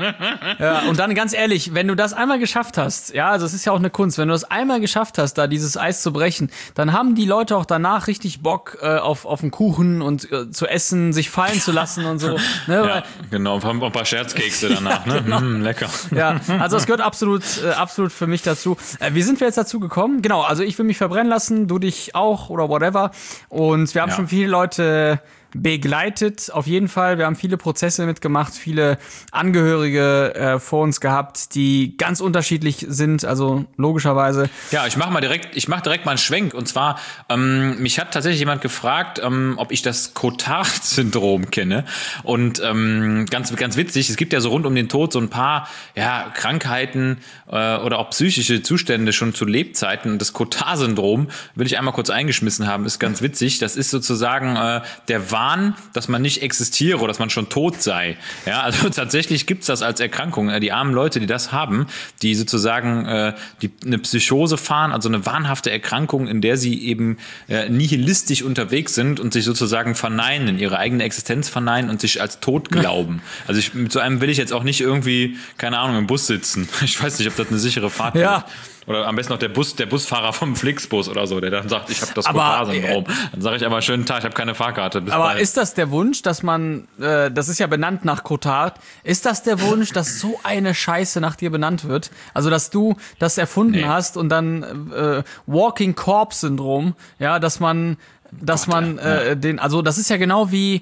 Ja, und dann ganz ehrlich, wenn du das einmal geschafft hast, ja, also es ist ja auch eine Kunst, wenn du das einmal geschafft hast, da dieses Eis zu brechen, dann haben die Leute auch danach richtig Bock äh, auf, auf einen Kuchen und äh, zu essen, sich fallen zu lassen und so. Ne? Ja, genau, vor allem auch ein paar Scherzkekse danach, ne? Genau. Mm, lecker. Ja, also es gehört absolut, äh, absolut für mich dazu. Äh, wie sind wir jetzt dazu gekommen? Genau, also ich will mich verbrennen lassen, du dich auch oder whatever. Und wir haben Ja. schon viele Leute begleitet, auf jeden Fall. Wir haben viele Prozesse mitgemacht, viele Angehörige äh, vor uns gehabt, die ganz unterschiedlich sind, also logischerweise. Ja, ich mache mal direkt, ich mache direkt mal einen Schwenk. Und zwar, ähm, mich hat tatsächlich jemand gefragt, ähm, ob ich das Cotard-Syndrom kenne. Und ähm, ganz, ganz witzig, es gibt ja so rund um den Tod so ein paar ja, Krankheiten äh, oder auch psychische Zustände schon zu Lebzeiten. Und das Cotard-Syndrom, will ich einmal kurz eingeschmissen haben, ist ganz witzig. Das ist sozusagen äh, der Wahn, dass man nicht existiere oder dass man schon tot sei. Ja, also tatsächlich gibt's das als Erkrankung. Die armen Leute, die das haben, die sozusagen äh, die eine Psychose fahren, also eine wahnhafte Erkrankung, in der sie eben äh, nihilistisch unterwegs sind und sich sozusagen verneinen, ihre eigene Existenz verneinen und sich als tot glauben. Also ich, mit so einem will ich jetzt auch nicht irgendwie, keine Ahnung, im Bus sitzen. Ich weiß nicht, ob das eine sichere Fahrt Ja. wird. Oder am besten noch der Bus, der Busfahrer vom Flixbus oder so, der dann sagt, ich habe das Aber, Cotard-Syndrom. Dann sage ich aber, schönen Tag, ich habe keine Fahrkarte. Bis Aber bald. ist das der Wunsch, dass man, äh, das ist ja benannt nach Cotard, ist das der Wunsch, dass so eine Scheiße nach dir benannt wird? Also, dass du das erfunden Nee. hast und dann äh, Walking Corpse-Syndrom, ja, dass man dass Gott, man ja. äh, den, also das ist ja genau wie,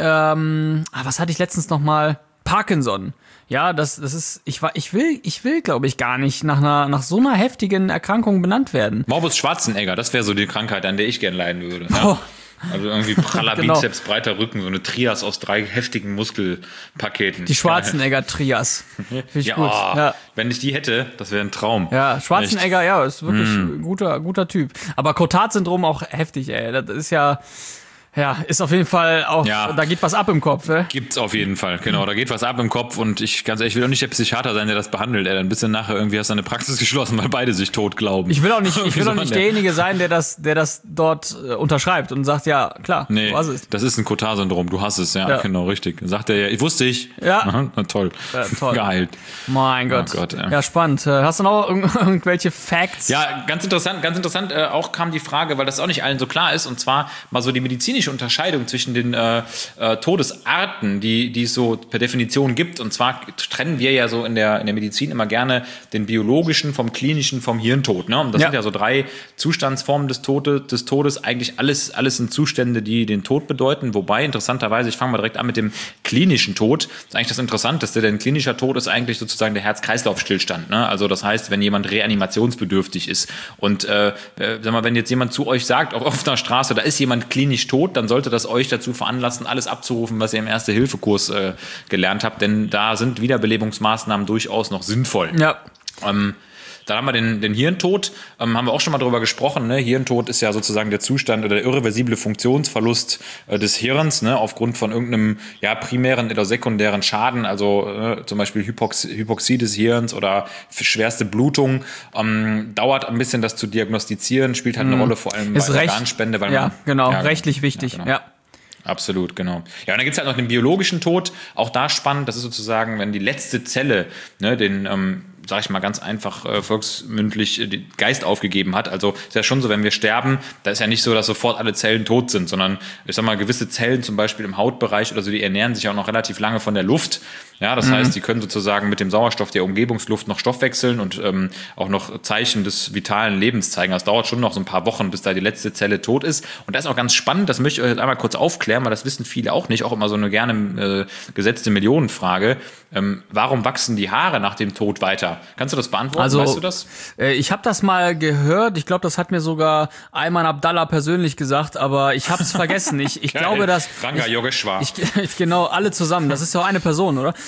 ähm, ah, was hatte ich letztens noch mal? Parkinson. Ja, das, das ist, ich war, ich will, ich will, glaube ich, gar nicht nach einer, nach so einer heftigen Erkrankung benannt werden. Morbus Schwarzenegger, das wäre so die Krankheit, an der ich gerne leiden würde. Ja? Oh. Also irgendwie praller Genau. Bizeps, breiter Rücken, so eine Trias aus drei heftigen Muskelpaketen. Die Schwarzenegger-Trias. Finde ich Ja, gut. oh, Ja. wenn ich die hätte, das wäre ein Traum. Ja, Schwarzenegger, ja, ist wirklich Mm. ein guter, guter Typ. Aber Cotard-Syndrom auch heftig, ey. Das ist ja, ja, ist auf jeden Fall auch, Ja. da geht was ab im Kopf, ey. Gibt's auf jeden Fall, genau. Da geht was ab im Kopf und ich, ganz ehrlich, ich will auch nicht der Psychiater sein, der das behandelt. Ey. Dann bist du nachher irgendwie, hast du eine Praxis geschlossen, weil beide sich tot glauben. Ich will auch nicht, ich Irgendwie will so auch an nicht der- derjenige sein, der das, der das dort äh, unterschreibt und sagt, ja, klar, Nee, du hast es. das ist ein Cotard-Syndrom, du hast es, ja, Ja. genau, richtig. Dann sagt er ja, ich wusste ich. Ja. Aha, na toll. Ja, toll. Geheilt. Mein Gott. Gott, ja. ja. spannend. Äh, Hast du noch irg- irgendwelche Facts? Ja, ganz interessant, ganz interessant äh, auch kam die Frage, weil das auch nicht allen so klar ist, und zwar mal so die medizinische Unterscheidung zwischen den äh, äh, Todesarten, die, die es so per Definition gibt. Und zwar trennen wir ja so in der, in der Medizin immer gerne den biologischen vom klinischen, vom Hirntod. Ne? Und das Ja. sind ja so drei Zustandsformen des, Tode, des Todes. Eigentlich alles, alles sind Zustände, die den Tod bedeuten. Wobei, interessanterweise, ich fange mal direkt an mit dem klinischen Tod. Das ist eigentlich das Interessanteste, denn klinischer Tod ist eigentlich sozusagen der Herz-Kreislauf-Stillstand. Ne? Also das heißt, wenn jemand reanimationsbedürftig ist. Und äh, äh, sag mal, wenn jetzt jemand zu euch sagt, auf offener Straße, da ist jemand klinisch tot, dann sollte das euch dazu veranlassen, alles abzurufen, was ihr im Erste-Hilfe-Kurs äh, gelernt habt. Denn da sind Wiederbelebungsmaßnahmen durchaus noch sinnvoll. Ja. Ähm, dann haben wir den, den Hirntod, ähm, haben wir auch schon mal drüber gesprochen. Ne? Hirntod ist ja sozusagen der Zustand oder der irreversible Funktionsverlust äh, des Hirns, ne? Aufgrund von irgendeinem ja, primären oder sekundären Schaden, also äh, zum Beispiel Hypox Hypoxie des Hirns oder schwerste Blutung. Ähm, dauert ein bisschen, das zu diagnostizieren, spielt halt eine Rolle, vor allem Ist bei recht- Organspende. Weil Ja, man, genau, ja, rechtlich wichtig. Ja, genau. Ja. Absolut, genau. Ja, und dann gibt's halt noch den biologischen Tod, auch da spannend, das ist sozusagen, wenn die letzte Zelle, ne, den, ähm, sag ich mal ganz einfach äh, volksmündlich, äh, den Geist aufgegeben hat. Also ist ja schon so, wenn wir sterben, da ist ja nicht so, dass sofort alle Zellen tot sind, sondern ich sag mal, gewisse Zellen zum Beispiel im Hautbereich oder so, die ernähren sich auch noch relativ lange von der Luft. Ja, das heißt, die können sozusagen mit dem Sauerstoff der Umgebungsluft noch stoffwechseln und ähm, auch noch Zeichen des vitalen Lebens zeigen. Das dauert schon noch so ein paar Wochen, bis da die letzte Zelle tot ist. Und das ist auch ganz spannend, das möchte ich euch jetzt einmal kurz aufklären, weil das wissen viele auch nicht, auch immer so eine gerne äh, gesetzte Millionenfrage. Ähm, warum wachsen die Haare nach dem Tod weiter? Kannst du das beantworten? Also, weißt du das? Äh, ich habe das mal gehört. Ich glaube, das hat mir sogar Ayman Abdallah persönlich gesagt, aber ich habe es vergessen. Ich, ich glaube, dass Ranga Yogeshwar. ich, ich genau alle zusammen. Das ist ja auch eine Person, oder?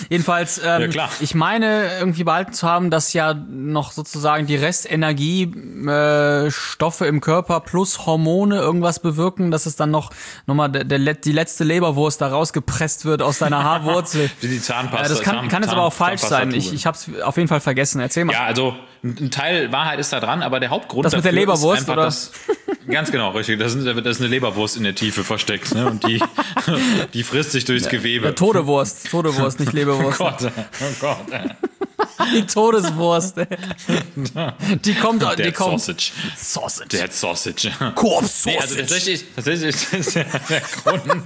Jedenfalls, ähm, Ja, klar. ich meine irgendwie behalten zu haben, dass ja noch sozusagen die Restenergie äh, Stoffe im Körper plus Hormone irgendwas bewirken, dass es dann noch nochmal der, der, die letzte Leberwurst da rausgepresst wird aus deiner Haarwurzel. Wie die Zahnpasta. Ja, das kann, Zahn, kann jetzt aber auch falsch sein. Zahnpastatube. Ich, ich habe es auf jeden Fall vergessen. Erzähl mal. Ja, also ein ein Teil Wahrheit ist da dran, aber der Hauptgrund Das mit der dafür Leberwurst, ist einfach, oder? dass ganz genau, richtig. Das ist, das ist eine Leberwurst in der Tiefe versteckt, ne? Und die, die frisst sich durchs Gewebe. Der Todewurst. Todewurst, nicht Oh Leberwurst. Gott, oh Gott. Die Todeswurst. ey. Die kommt, die Der kommt. Sausage. Sausage. Der Sausage. Koop-Sausage. Nee, also tatsächlich, tatsächlich ist, ist, der, der Grund,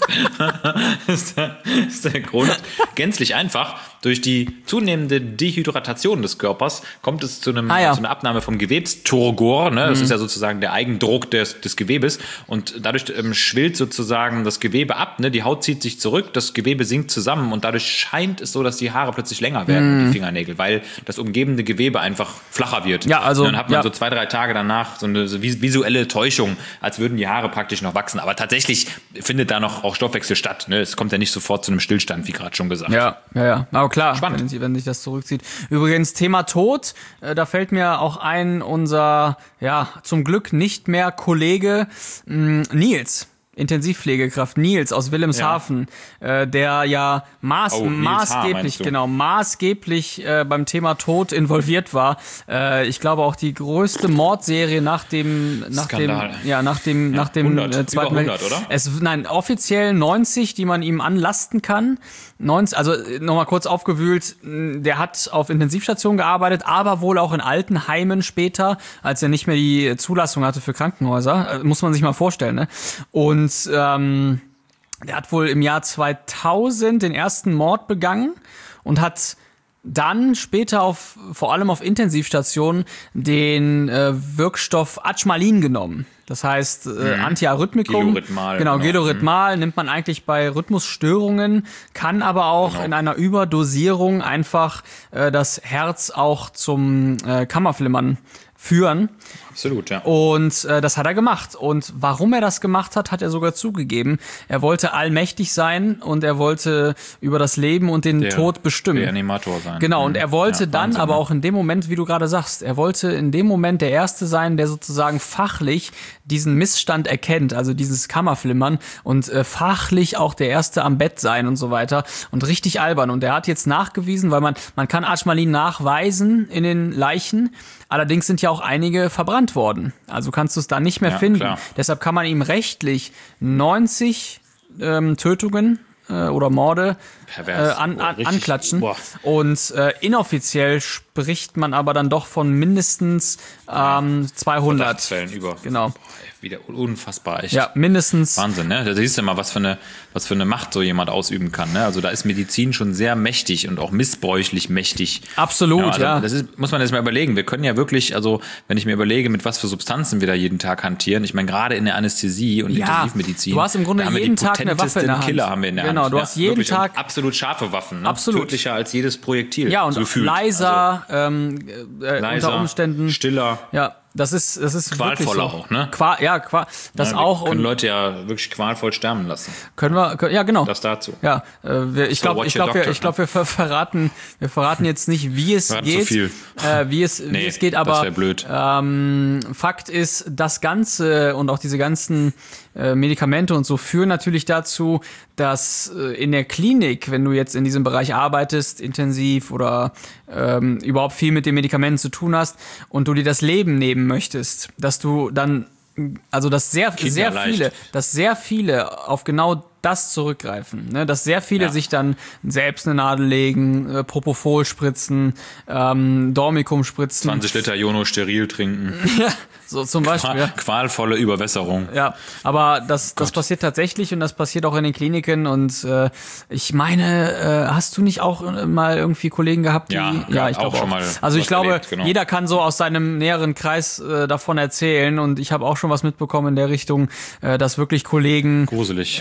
ist, der, ist der Grund gänzlich einfach. Durch die zunehmende Dehydratation des Körpers kommt es zu, einem, Ah, ja. zu einer Abnahme vom Gewebsturgor. Ne? Das mhm. ist ja sozusagen der Eigendruck des, des Gewebes. Und dadurch ähm, schwillt sozusagen das Gewebe ab. Ne? Die Haut zieht sich zurück, das Gewebe sinkt zusammen. Und dadurch scheint es so, dass die Haare plötzlich länger werden, Mhm. die Fingernägel, weil das umgebende Gewebe einfach flacher wird. Ja, also, Und dann hat man ja. so zwei, drei Tage danach so eine so visuelle Täuschung, als würden die Haare praktisch noch wachsen. Aber tatsächlich findet da noch auch Stoffwechsel statt. Ne? Es kommt ja nicht sofort zu einem Stillstand, wie gerade schon gesagt. Ja, ja, ja. Aber klar, Spannend. wenn, sie- wenn sich das zurückzieht. Übrigens, Thema Tod, äh, da fällt mir auch ein, unser, ja, zum Glück nicht mehr Kollege mh, Nils. Intensivpflegekraft Nils aus Wilhelmshaven, äh, der ja maß, Oh, Nils H., maßgeblich, meinst du? genau, maßgeblich äh, beim Thema Tod involviert war. Äh, ich glaube auch die größte Mordserie nach dem, nach Skandal. dem, ja, nach dem, nach dem hundert, äh, Zweiten über Weltkrieg. hundert, oder? Es, nein, offiziell neunzig, die man ihm anlasten kann. neunzig, also nochmal kurz aufgewühlt, mh, der hat auf Intensivstation gearbeitet, aber wohl auch in Altenheimen später, als er nicht mehr die Zulassung hatte für Krankenhäuser. Äh, muss man sich mal vorstellen, ne? Und ähm, der hat wohl im Jahr zweitausend den ersten Mord begangen und hat dann später auf, vor allem auf Intensivstationen, den äh, Wirkstoff Adschmalin genommen. Das heißt, äh, Antiarrhythmikum. Gelorhythmal, Genau, genau. Gelorhythmal nimmt man eigentlich bei Rhythmusstörungen, kann aber auch Genau. in einer Überdosierung einfach äh, das Herz auch zum äh, Kammerflimmern führen. Absolut, ja. Und äh, das hat er gemacht. Und warum er das gemacht hat, hat er sogar zugegeben. Er wollte allmächtig sein und er wollte über das Leben und den Der Tod bestimmen. Reanimator sein. Genau, und Mhm. er wollte Ja, dann Wahnsinn, aber ne? auch in dem Moment, wie du gerade sagst, er wollte in dem Moment der Erste sein, der sozusagen fachlich diesen Missstand erkennt, also dieses Kammerflimmern und äh, fachlich auch der Erste am Bett sein und so weiter und richtig albern. Und er hat jetzt nachgewiesen, weil man, man kann Adschmalin nachweisen in den Leichen, allerdings sind ja auch einige verbrannt worden. Also kannst du es da nicht mehr Ja, finden. klar. Deshalb kann man ihm rechtlich neunzig ähm, Tötungen äh, oder Morde äh, Pervers. an, Boah, an, richtig. anklatschen. Boah. Und äh, inoffiziell spricht man aber dann doch von mindestens ähm, zweihundert. Verdachtsfällen über. Genau. Boah, ey, wieder unfassbar, echt. Ja, mindestens. Wahnsinn, ne? Da siehst du mal, was für eine, was für eine Macht so jemand ausüben kann. Ne? Also da ist Medizin schon sehr mächtig und auch missbräuchlich mächtig. Absolut, also ja. Das ist, muss man jetzt mal überlegen. Wir können ja wirklich, also wenn ich mir überlege, mit was für Substanzen wir da jeden Tag hantieren. Ich meine, gerade in der Anästhesie und Ja, Intensivmedizin. du hast im Grunde da haben wir jeden die Tag eine Waffe in der Hand. Killer haben wir in der Genau, Hand. du hast jeden wirklich. Tag- Und absolut scharfe Waffen. Ne? Absolut. Tödlicher als jedes Projektil. Ja, und so gefühlt. leiser, ähm, äh, Also, leiser, unter Umständen. stiller. Ja, das ist, das ist Qualvoller wirklich so. auch, ne? Qua ja, qua das Ja, auch. wir können Und Leute ja wirklich qualvoll sterben lassen. können wir, können, ja genau. Das dazu. Ja, äh, wir, ich So, glaube, watch ich your glaube, wir, doctor, ich glaube, wir ver verraten, wir verraten jetzt nicht, wie es Verraten zu geht, viel. Äh, wie es, Nee, wie es geht, das aber wär blöd. Ähm, Fakt ist, das Ganze und auch diese ganzen äh, Medikamente und so führen natürlich dazu, dass äh, in der Klinik, wenn du jetzt in diesem Bereich arbeitest, intensiv oder ähm, überhaupt viel mit den Medikamenten zu tun hast und du dir das Leben nehmen möchtest, dass du dann, also dass sehr, sehr Kinderleicht. viele, dass sehr viele auf genau das zurückgreifen, ne? Dass sehr viele Ja. sich dann selbst eine Nadel legen, äh, Propofol spritzen, ähm, Dormicum spritzen, zwanzig Liter Jono steril trinken. so zum Beispiel. Ja. Qualvolle Überwässerung. Ja, aber das, das passiert tatsächlich und das passiert auch in den Kliniken und äh, ich meine, äh, hast du nicht auch äh, mal irgendwie Kollegen gehabt, die, Ja, ja, ich auch glaube schon auch. mal Also ich was glaube, erlebt, genau. jeder kann so aus seinem näheren Kreis äh, davon erzählen und ich habe auch schon was mitbekommen in der Richtung, äh, dass wirklich Kollegen Gruselig. entsprechende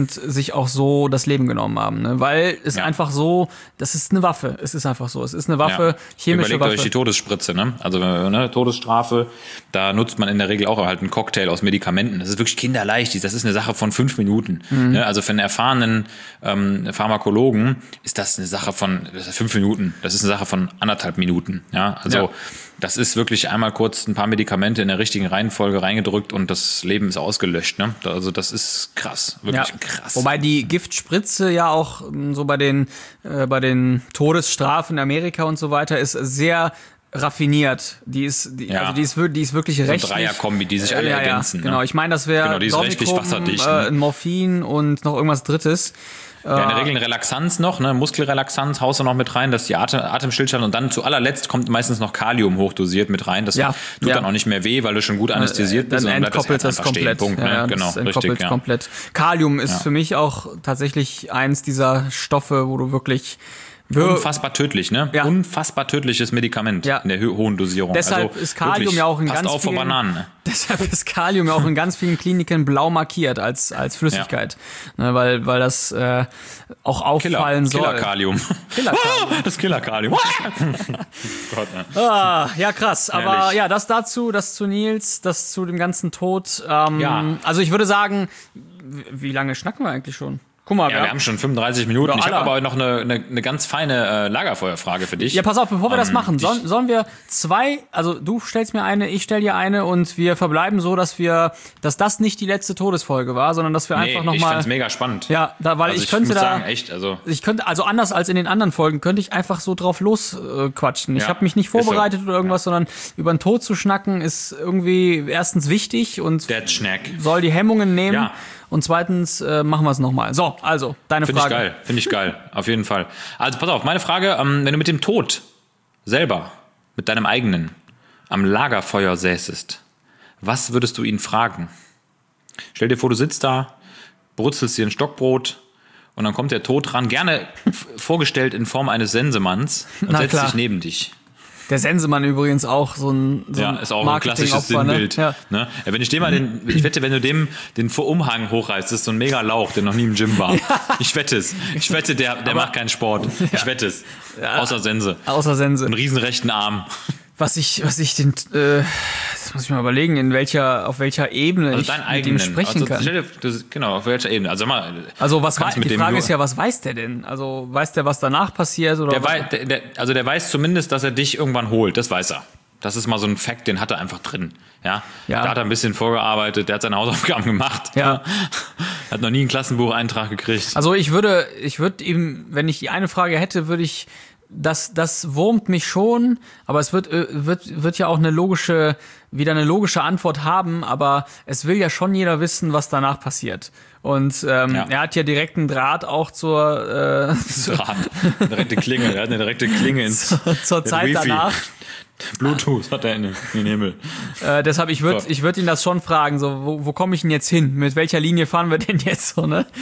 dementsprechend sich auch so das Leben genommen haben. Ne? Weil es Ja. einfach so, das ist eine Waffe. Es ist einfach so. Es ist eine Waffe, Ja. chemische Überlegt Waffe. euch die Todesspritze, ne? Also ne, Todesstrafe, da nutzt man in der Regel auch halt einen Cocktail aus Medikamenten. Das ist wirklich kinderleicht. Das ist eine Sache von fünf Minuten. Mhm. Ne? Also für einen erfahrenen ähm, Pharmakologen ist das eine Sache von das ist fünf Minuten. Das ist eine Sache von anderthalb Minuten. Ja, also Ja. das ist wirklich einmal kurz ein paar Medikamente in der richtigen Reihenfolge reingedrückt und das Leben ist ausgelöscht. Ne? Also das ist krass, wirklich Ja. krass. Wobei die Giftspritze ja auch m, so bei den, äh, bei den Todesstrafen in Amerika und so weiter ist sehr raffiniert. Die ist, die, Ja. also die ist, wir- die ist wirklich so eine rechtlich. Dreierkombi, die sich alle Äh, ja, ergänzen. Ja, genau, Ne? ich meine, das wäre Genau, die ist rechtlich Dormicum, wasserdicht, äh, ne? ein Morphin und noch irgendwas Drittes. Ja, in der Regel eine Relaxanz noch, ne? Muskelrelaxanz haust du noch mit rein, dass die Atem, Atemstillstand und dann zu allerletzt kommt meistens noch Kalium hochdosiert mit rein. Das Ja, tut ja. dann auch nicht mehr weh, weil du schon gut anästhesiert bist. Dann und bleibt entkoppelt Herz das einfach stehen. komplett. Punkt, ne? Ja, ja, Genau, das entkoppelt richtig, ja. komplett. Kalium ist Ja. für mich auch tatsächlich eins dieser Stoffe, wo du wirklich wir- Unfassbar tödlich, ne? Ja. Unfassbar tödliches Medikament Ja. in der hö- hohen Dosierung. Deshalb also, ist Kalium wirklich, ja auch in passt ganz auf vor vielen, Bananen. Ne? Deshalb ist Kalium ja auch in ganz vielen Kliniken blau markiert als, als Flüssigkeit. Ne, weil, weil das äh, auch Killer, auffallen soll. Killer-Kalium. Killer-Kalium. Das Killer-Kalium. Gott, ne? Ah, ja, krass. Aber Herrlich. ja, das dazu, das zu Nils, das zu dem ganzen Tod. Ähm, Ja. Also ich würde sagen, wie, wie lange schnacken wir eigentlich schon? Guck mal, Ja, wir haben schon fünfunddreißig Minuten. Ja, Ich habe Alter. aber noch eine, eine, eine ganz feine äh, Lagerfeuerfrage für dich. Ja, pass auf, bevor wir das Ähm, machen, ich- sollen, sollen wir zwei, also du stellst mir eine, ich stell dir eine und wir verbleiben so, dass wir, dass das nicht die letzte Todesfolge war, sondern dass wir Nee, einfach ich nochmal. fand's mega spannend. Ja, da, weil also ich ich könnte muss da. sagen, echt, also Ich könnte, also anders als in den anderen Folgen, könnte ich einfach so drauf losquatschen. Äh, quatschen. ich Ja, habe mich nicht ist so. vorbereitet oder irgendwas, sondern über den Tod zu schnacken ist irgendwie erstens wichtig und der Schnack. soll die Hemmungen nehmen. Ja. Und zweitens äh, machen wir es nochmal. So, also, deine Finde ich Frage. geil, finde ich geil, auf jeden Fall. Also pass auf, meine Frage, ähm, wenn du mit dem Tod selber, mit deinem eigenen, am Lagerfeuer säßest, was würdest du ihn fragen? Stell dir vor, du sitzt da, brutzelst dir ein Stockbrot und dann kommt der Tod ran, gerne f- vorgestellt in Form eines Sensemanns und Na setzt klar. sich neben dich. Der Sensemann übrigens auch so ein, so Ja, ein ist auch ein klassisches Marketingopfer, ne? Sinnbild. Ja. Ne? Ja, wenn ich dem mal den, ich wette, wenn du dem den Umhang hochreißt, das ist so ein mega Lauch, der noch nie im Gym war. Ich wette es. Ich wette, der, der macht keinen Sport. Ich wette es. Außer Sense. Außer Sense. Einen riesen rechten Arm. Was ich, was ich den, äh, das muss ich mal überlegen, in welcher, auf welcher Ebene Also ich dein mit eigenen. ihm sprechen also, kann. stell dir- das, genau, auf welcher Ebene. Also mal. Also was kannst wei- mit die dem Frage nur- ist ja, was weiß der denn? Also weiß der, was danach passiert oder Der was? wei, der, der, also der weiß zumindest, dass er dich irgendwann holt. Das weiß er. Das ist mal so ein Fact, den hat er einfach drin. Ja? Ja. Da hat er ein bisschen vorgearbeitet, der hat seine Hausaufgaben gemacht. Ja. Hat noch nie einen Klassenbucheintrag gekriegt. Also ich würde, ich würde ihm, wenn ich die eine Frage hätte, würde ich, das, das wurmt mich schon, aber es wird, äh, wird, wird ja auch eine logische, wieder eine logische Antwort haben, aber es will ja schon jeder wissen, was danach passiert. Und ähm, Ja. er hat ja direkt einen Draht auch zur, äh, zur, Draht. Eine direkte Klinge. Er hat eine direkte Klinge ins zur der Zeit Wifi. danach. Bluetooth hat er in den, in den Himmel. Äh, deshalb, ich würde So. ich würd ihn das schon fragen, so, wo, wo komme ich denn jetzt hin? Mit welcher Linie fahren wir denn jetzt so, ne?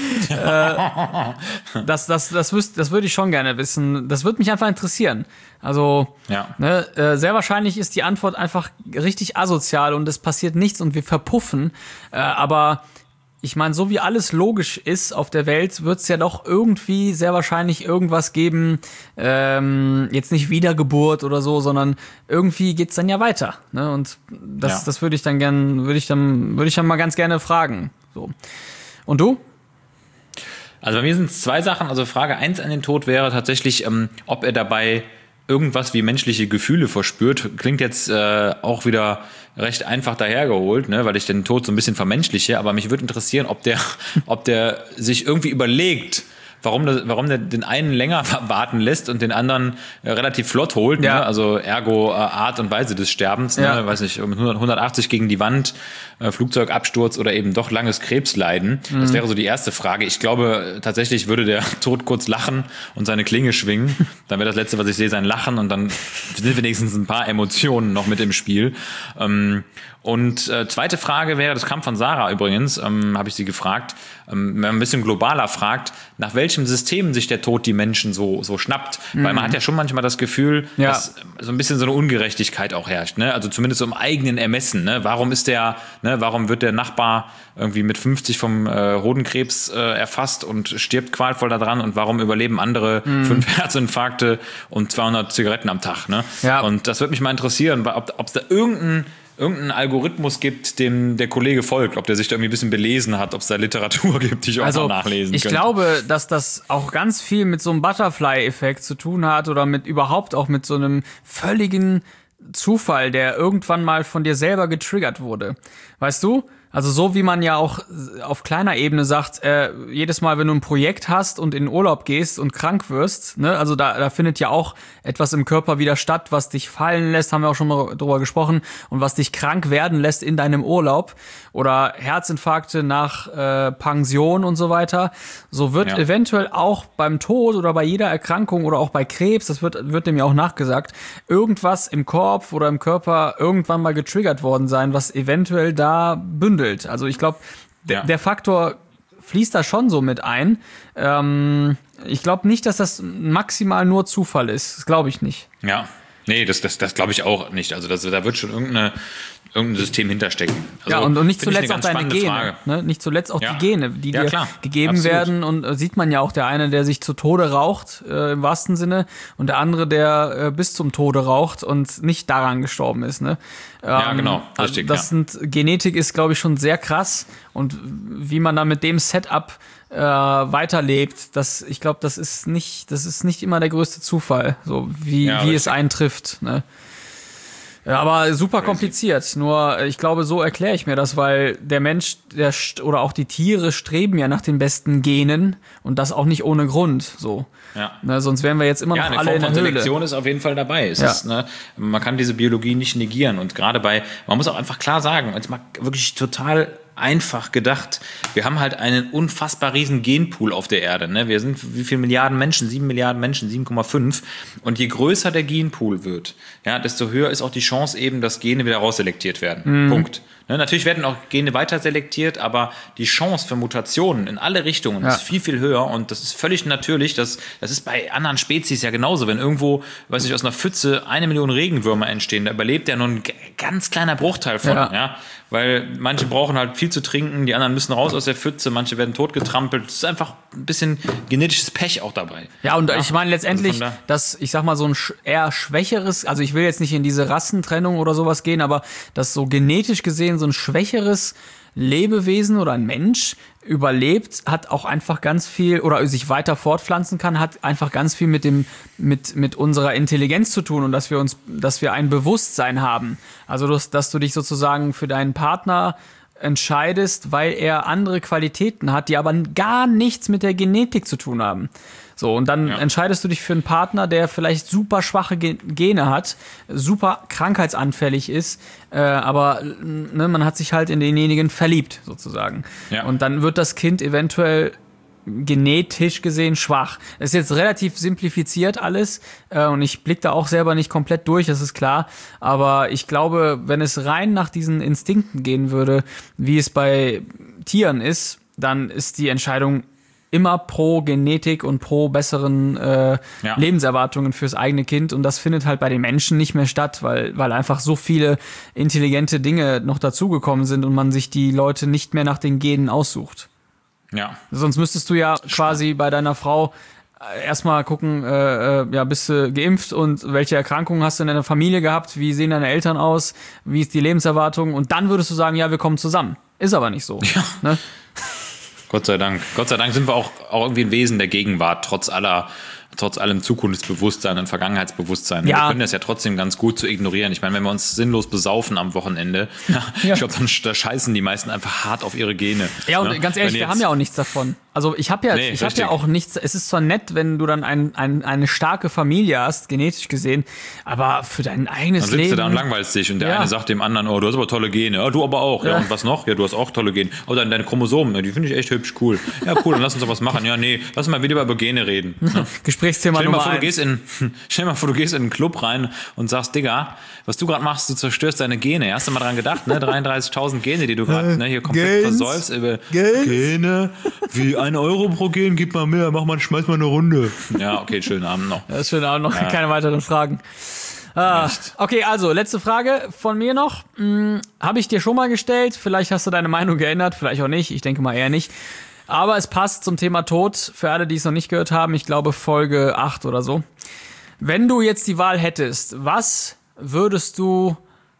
äh, das das, das, wüs- das würde ich schon gerne wissen. Das würde mich einfach interessieren. Also, Ja. ne, äh, sehr wahrscheinlich ist die Antwort einfach richtig asozial und es passiert nichts und wir verpuffen. Äh, aber ich meine, so wie alles logisch ist auf der Welt, wird es ja doch irgendwie sehr wahrscheinlich irgendwas geben, ähm, jetzt nicht Wiedergeburt oder so, sondern irgendwie geht's dann ja weiter. Ne? Und das, Ja. das würde ich dann gern, würde ich dann, würde ich dann mal ganz gerne fragen. So. Und du? Also bei mir sind es zwei Sachen. Also Frage eins an den Tod wäre tatsächlich, ähm, ob er dabei irgendwas wie menschliche Gefühle verspürt. Klingt jetzt äh, auch wieder recht einfach dahergeholt, ne, weil ich den Tod so ein bisschen vermenschliche, aber mich würde interessieren, ob der, ob der sich irgendwie überlegt, warum, das, warum der den einen länger warten lässt und den anderen äh, relativ flott holt, Ja. ne? Also ergo äh, Art und Weise des Sterbens, Ja. ne? Weiß nicht, mit hundert, hundertachtzig gegen die Wand, äh, Flugzeugabsturz oder eben doch langes Krebsleiden. Mhm. Das wäre so die erste Frage. Ich glaube, äh, tatsächlich würde der Tod kurz lachen und seine Klinge schwingen. Dann wäre das Letzte, was ich sehe, sein Lachen und dann sind wenigstens ein paar Emotionen noch mit im Spiel. Ähm, und äh, zweite Frage wäre, das kam von Sarah übrigens, ähm, habe ich sie gefragt, ähm, wenn man ein bisschen globaler fragt, nach welchem System sich der Tod die Menschen so, so schnappt. Mhm. Weil man hat ja schon manchmal das Gefühl, ja. dass so ein bisschen so eine Ungerechtigkeit auch herrscht. Ne? Also zumindest so im eigenen Ermessen. Ne? Warum ist der, ne, warum wird der Nachbar irgendwie mit fünfzig vom äh, Hodenkrebs äh, erfasst und stirbt qualvoll daran und warum überleben andere mhm. fünf Herzinfarkte und zweihundert Zigaretten am Tag. Ne? Ja. Und das würde mich mal interessieren, ob es da irgendeinen irgendeinen Algorithmus gibt, dem der Kollege folgt, ob der sich da irgendwie ein bisschen belesen hat, ob es da Literatur gibt, die ich auch also, mal nachlesen ich könnte. Ich glaube, dass das auch ganz viel mit so einem Butterfly-Effekt zu tun hat oder mit überhaupt auch mit so einem völligen Zufall, der irgendwann mal von dir selber getriggert wurde. Weißt du? Also so wie man ja auch auf kleiner Ebene sagt, äh, jedes Mal, wenn du ein Projekt hast und in den Urlaub gehst und krank wirst, ne, also da, da findet ja auch etwas im Körper wieder statt, was dich fallen lässt, haben wir auch schon mal drüber gesprochen, und was dich krank werden lässt in deinem Urlaub oder Herzinfarkte nach äh, Pension und so weiter. So wird ja. eventuell auch beim Tod oder bei jeder Erkrankung oder auch bei Krebs, das wird, wird dem ja auch nachgesagt, irgendwas im Kopf oder im Körper irgendwann mal getriggert worden sein, was eventuell da bündelt. Also ich glaube, d- ja. der Faktor fließt da schon so mit ein. Ähm, ich glaube nicht, dass das maximal nur Zufall ist. Das glaube ich nicht. Ja, nee, das, das, das glaube ich auch nicht. Also das, da wird schon irgendeine, irgendein System hinterstecken. Also, ja, und, und nicht zuletzt auch deine Gene. Ne? Nicht zuletzt auch ja. die Gene, die ja, dir klar. gegeben Absolut. werden. Und äh, sieht man ja auch, der eine, der sich zu Tode raucht, äh, im wahrsten Sinne, und der andere, der äh, bis zum Tode raucht und nicht daran gestorben ist. Ne? Ähm, ja, genau. Richtig, das ja. sind, Genetik ist, glaube ich, schon sehr krass. Und wie man dann mit dem Setup äh, weiterlebt, das, ich glaube, das ist nicht, das ist nicht immer der größte Zufall, so wie, ja, wie es eintrifft. Ne? Ja, aber super kompliziert. Nur, ich glaube, so erkläre ich mir das, weil der Mensch, der oder auch die Tiere streben ja nach den besten Genen und das auch nicht ohne Grund. So, ja. ne, sonst wären wir jetzt immer ja, noch alle in der Höhle. Selektion ist auf jeden Fall dabei. Es ja. ist, ne, man kann diese Biologie nicht negieren und gerade bei, man muss auch einfach klar sagen, jetzt mal wirklich total einfach gedacht. Wir haben halt einen unfassbar riesen Genpool auf der Erde. Ne? Wir sind wie viele Milliarden Menschen? Sieben Milliarden Menschen, sieben Komma fünf. Und je größer der Genpool wird, ja, desto höher ist auch die Chance eben, dass Gene wieder rausselektiert werden. Mhm. Punkt. Ne? Natürlich werden auch Gene weiter selektiert, aber die Chance für Mutationen in alle Richtungen ja. ist viel, viel höher. Und das ist völlig natürlich. Das, das ist bei anderen Spezies ja genauso. Wenn irgendwo, weiß ich, aus einer Pfütze eine Million Regenwürmer entstehen, da überlebt ja nur ein g- ganz kleiner Bruchteil von. Ja. Ja? Weil manche brauchen halt viel zu trinken, die anderen müssen raus aus der Pfütze, manche werden totgetrampelt. Es ist einfach ein bisschen genetisches Pech auch dabei. Ja, und ja. ich meine letztendlich, also da dass ich sag mal so ein eher schwächeres, also ich will jetzt nicht in diese Rassentrennung oder sowas gehen, aber dass so genetisch gesehen so ein schwächeres Lebewesen oder ein Mensch überlebt, hat auch einfach ganz viel oder sich weiter fortpflanzen kann, hat einfach ganz viel mit dem mit mit unserer Intelligenz zu tun und dass wir uns, dass wir ein Bewusstsein haben. Also dass, dass du dich sozusagen für deinen Partner entscheidest, weil er andere Qualitäten hat, die aber gar nichts mit der Genetik zu tun haben. So, und dann ja. entscheidest du dich für einen Partner, der vielleicht super schwache Gene hat, super krankheitsanfällig ist, äh, aber ne, man hat sich halt in denjenigen verliebt, sozusagen. Ja. Und dann wird das Kind eventuell genetisch gesehen schwach. Das ist jetzt relativ simplifiziert alles äh, und ich blicke da auch selber nicht komplett durch, das ist klar, aber ich glaube, wenn es rein nach diesen Instinkten gehen würde, wie es bei Tieren ist, dann ist die Entscheidung immer pro Genetik und pro besseren äh, ja. Lebenserwartungen fürs eigene Kind und das findet halt bei den Menschen nicht mehr statt, weil, weil einfach so viele intelligente Dinge noch dazugekommen sind und man sich die Leute nicht mehr nach den Genen aussucht. Ja. Sonst müsstest du ja quasi bei deiner Frau erstmal gucken, äh, ja, bist du geimpft und welche Erkrankungen hast du in deiner Familie gehabt, wie sehen deine Eltern aus, wie ist die Lebenserwartung und dann würdest du sagen, ja, wir kommen zusammen. Ist aber nicht so. Ja. Ne? Gott sei Dank. Gott sei Dank sind wir auch, auch irgendwie ein Wesen der Gegenwart, trotz aller, trotz allem Zukunftsbewusstsein und Vergangenheitsbewusstsein. Ja. Wir können das ja trotzdem ganz gut zu ignorieren. Ich meine, wenn wir uns sinnlos besaufen am Wochenende, ja. ich glaube, dann da scheißen die meisten einfach hart auf ihre Gene. Ja, und ne? ganz ehrlich, wir haben ja auch nichts davon. Also ich habe ja, Nee, ich habe richtig. ja auch nichts. Es ist zwar nett, wenn du dann ein, ein, eine starke Familie hast, genetisch gesehen, aber für dein eigenes Dann sitzt Leben. du da und langweilst dich und der Ja. eine sagt dem anderen, oh, du hast aber tolle Gene. Ja, du aber auch. Ja, Ja. und was noch? Ja, du hast auch tolle Gene. Oh, dann deine Chromosomen, ja, die finde ich echt hübsch, cool. Ja, cool, dann lass uns doch was machen. Ja, nee, lass uns mal wieder über Gene reden. Ja. Gesprächsthema Stell dir mal Nummer vor, du eins. gehst in, stell dir mal vor, du gehst in einen Club rein und sagst, Digga, was du gerade machst, du zerstörst deine Gene. Hast du mal dran gedacht, ne? dreiunddreißigtausend Gene, die du gerade ne, hier komplett Gens. versäufst. Über Gens. Gene, wie ein Euro pro Gen, gib mal mehr, mach mal, schmeiß mal eine Runde. Ja, okay, schönen Abend noch. Das ist schön, auch noch keine weiteren Fragen. Ah, okay, also letzte Frage von mir noch. Hm, habe ich dir schon mal gestellt. Vielleicht hast du deine Meinung geändert, vielleicht auch nicht. Ich denke mal eher nicht. Aber es passt zum Thema Tod. Für alle, die es noch nicht gehört haben, ich glaube Folge acht oder so. Wenn du jetzt die Wahl hättest, was würdest du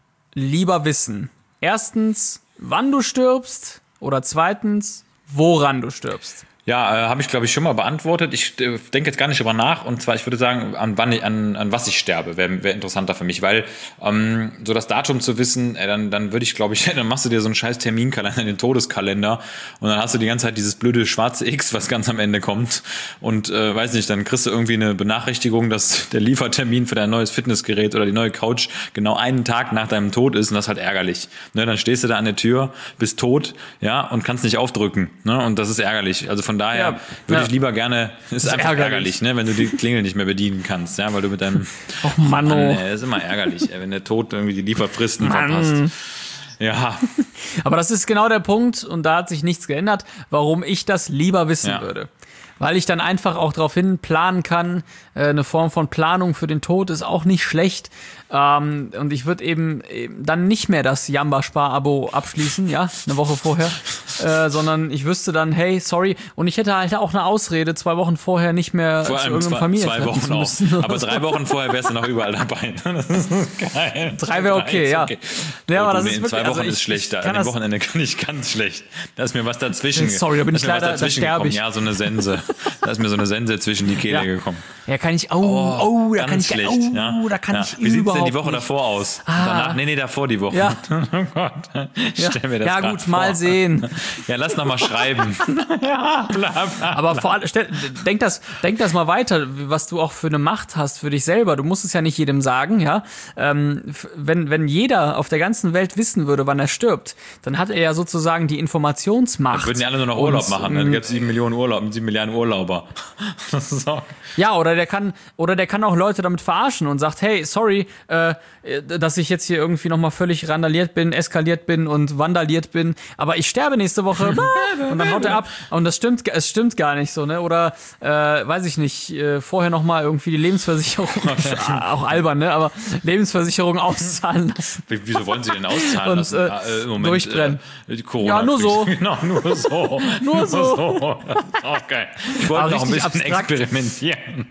lieber wissen? Erstens, wann du stirbst oder zweitens, woran du stirbst? Ja, äh, habe ich, glaube ich, schon mal beantwortet. Ich äh, denke jetzt gar nicht drüber nach. Und zwar, ich würde sagen, an, wann ich, an, an was ich sterbe, wäre wär interessanter für mich. Weil ähm, so das Datum zu wissen, äh, dann, dann würde ich, glaube ich, dann machst du dir so einen scheiß Terminkalender, den Todeskalender. Und dann hast du die ganze Zeit dieses blöde schwarze X, was ganz am Ende kommt. Und äh, weiß nicht, dann kriegst du irgendwie eine Benachrichtigung, dass der Liefertermin für dein neues Fitnessgerät oder die neue Couch genau einen Tag nach deinem Tod ist. Und das ist halt ärgerlich. Ne, dann stehst du da an der Tür, bist tot, ja, und kannst nicht aufdrücken. Ne, und das ist ärgerlich. Also von daher Ja, würde ja. ich lieber gerne, ist, ist einfach ärgerlich, ärgerlich. ne, wenn du die Klingel nicht mehr bedienen kannst, ja, weil du mit deinem, Och Mann, oh. ey, ist immer ärgerlich, ey, wenn der Tod irgendwie die Lieferfristen Mann. verpasst. Ja, Aber das ist genau der Punkt und da hat sich nichts geändert, warum ich das lieber wissen Ja. würde. Weil ich dann einfach auch darauf hin planen kann. Äh, eine Form von Planung für den Tod ist auch nicht schlecht. Ähm, und ich würde eben, eben dann nicht mehr das Jamba-Spar-Abo abschließen, ja, eine Woche vorher. Äh, sondern ich wüsste dann, hey, sorry. Und ich hätte halt auch eine Ausrede, zwei Wochen vorher nicht mehr vor zu allem irgendeinem zwei, Familientreffen zwei Wochen zu auch. müssen. oder Aber so. drei Wochen vorher wärst du noch überall dabei. Das ist geil. Drei wäre okay, ist ja. okay. Ja, Oh, aber du, das nee, ist in wirklich- zwei Wochen also ich- ist schlecht. ich An kann dem das- Wochenende kann ich ganz schlecht. Da ist mir was dazwischen. Sorry, da bin ich ist mir was leider- da dazwischen sterbe gekommen. ich. Ja, so eine Sense. Da ist mir so eine Sense zwischen die Kehle Ja. gekommen. Ja, kann ich, oh, oh, da kann Ganz ich, schlecht. oh, ja. da kann ja. ich Wie sieht's überhaupt denn die Woche nicht. davor aus? Danach? Nee, nee, davor die Woche. Ja. Oh Gott. Ich stell mir das Ja, grad gut, vor. mal sehen. Ja, lass noch mal schreiben. ja, bla, bla. Aber vor allem, stell, denk das, denk das mal weiter, was du auch für eine Macht hast für dich selber. Du musst es ja nicht jedem sagen, ja. Ähm, f- wenn, wenn jeder auf der ganzen Welt wissen würde, wann er stirbt, dann hat er ja sozusagen die Informationsmacht. Würden die alle nur noch Urlaub Und, machen. Dann gäbe es sieben Millionen Urlaub, sieben Milliarden Urlauber. Das ist auch Ja, oder der kann, oder der kann auch Leute damit verarschen und sagt, hey, sorry, äh, dass ich jetzt hier irgendwie nochmal völlig randaliert bin, eskaliert bin und vandaliert bin, aber ich sterbe nächste Woche. Und dann haut er ab. Und das stimmt, es stimmt gar nicht so, ne? Oder, äh, weiß ich nicht, äh, vorher nochmal irgendwie die Lebensversicherung, auch albern, ne? Aber Lebensversicherung auszahlen lassen. Wie- Wieso wollen sie denn auszahlen Und, lassen? äh, Ja, äh, im Moment, durchbrennen. Äh, die Corona Ja, nur so. Genau, nur so. Nur so. Auch geil. Ich wollte Aber noch ein richtig bisschen abstrakt. experimentieren.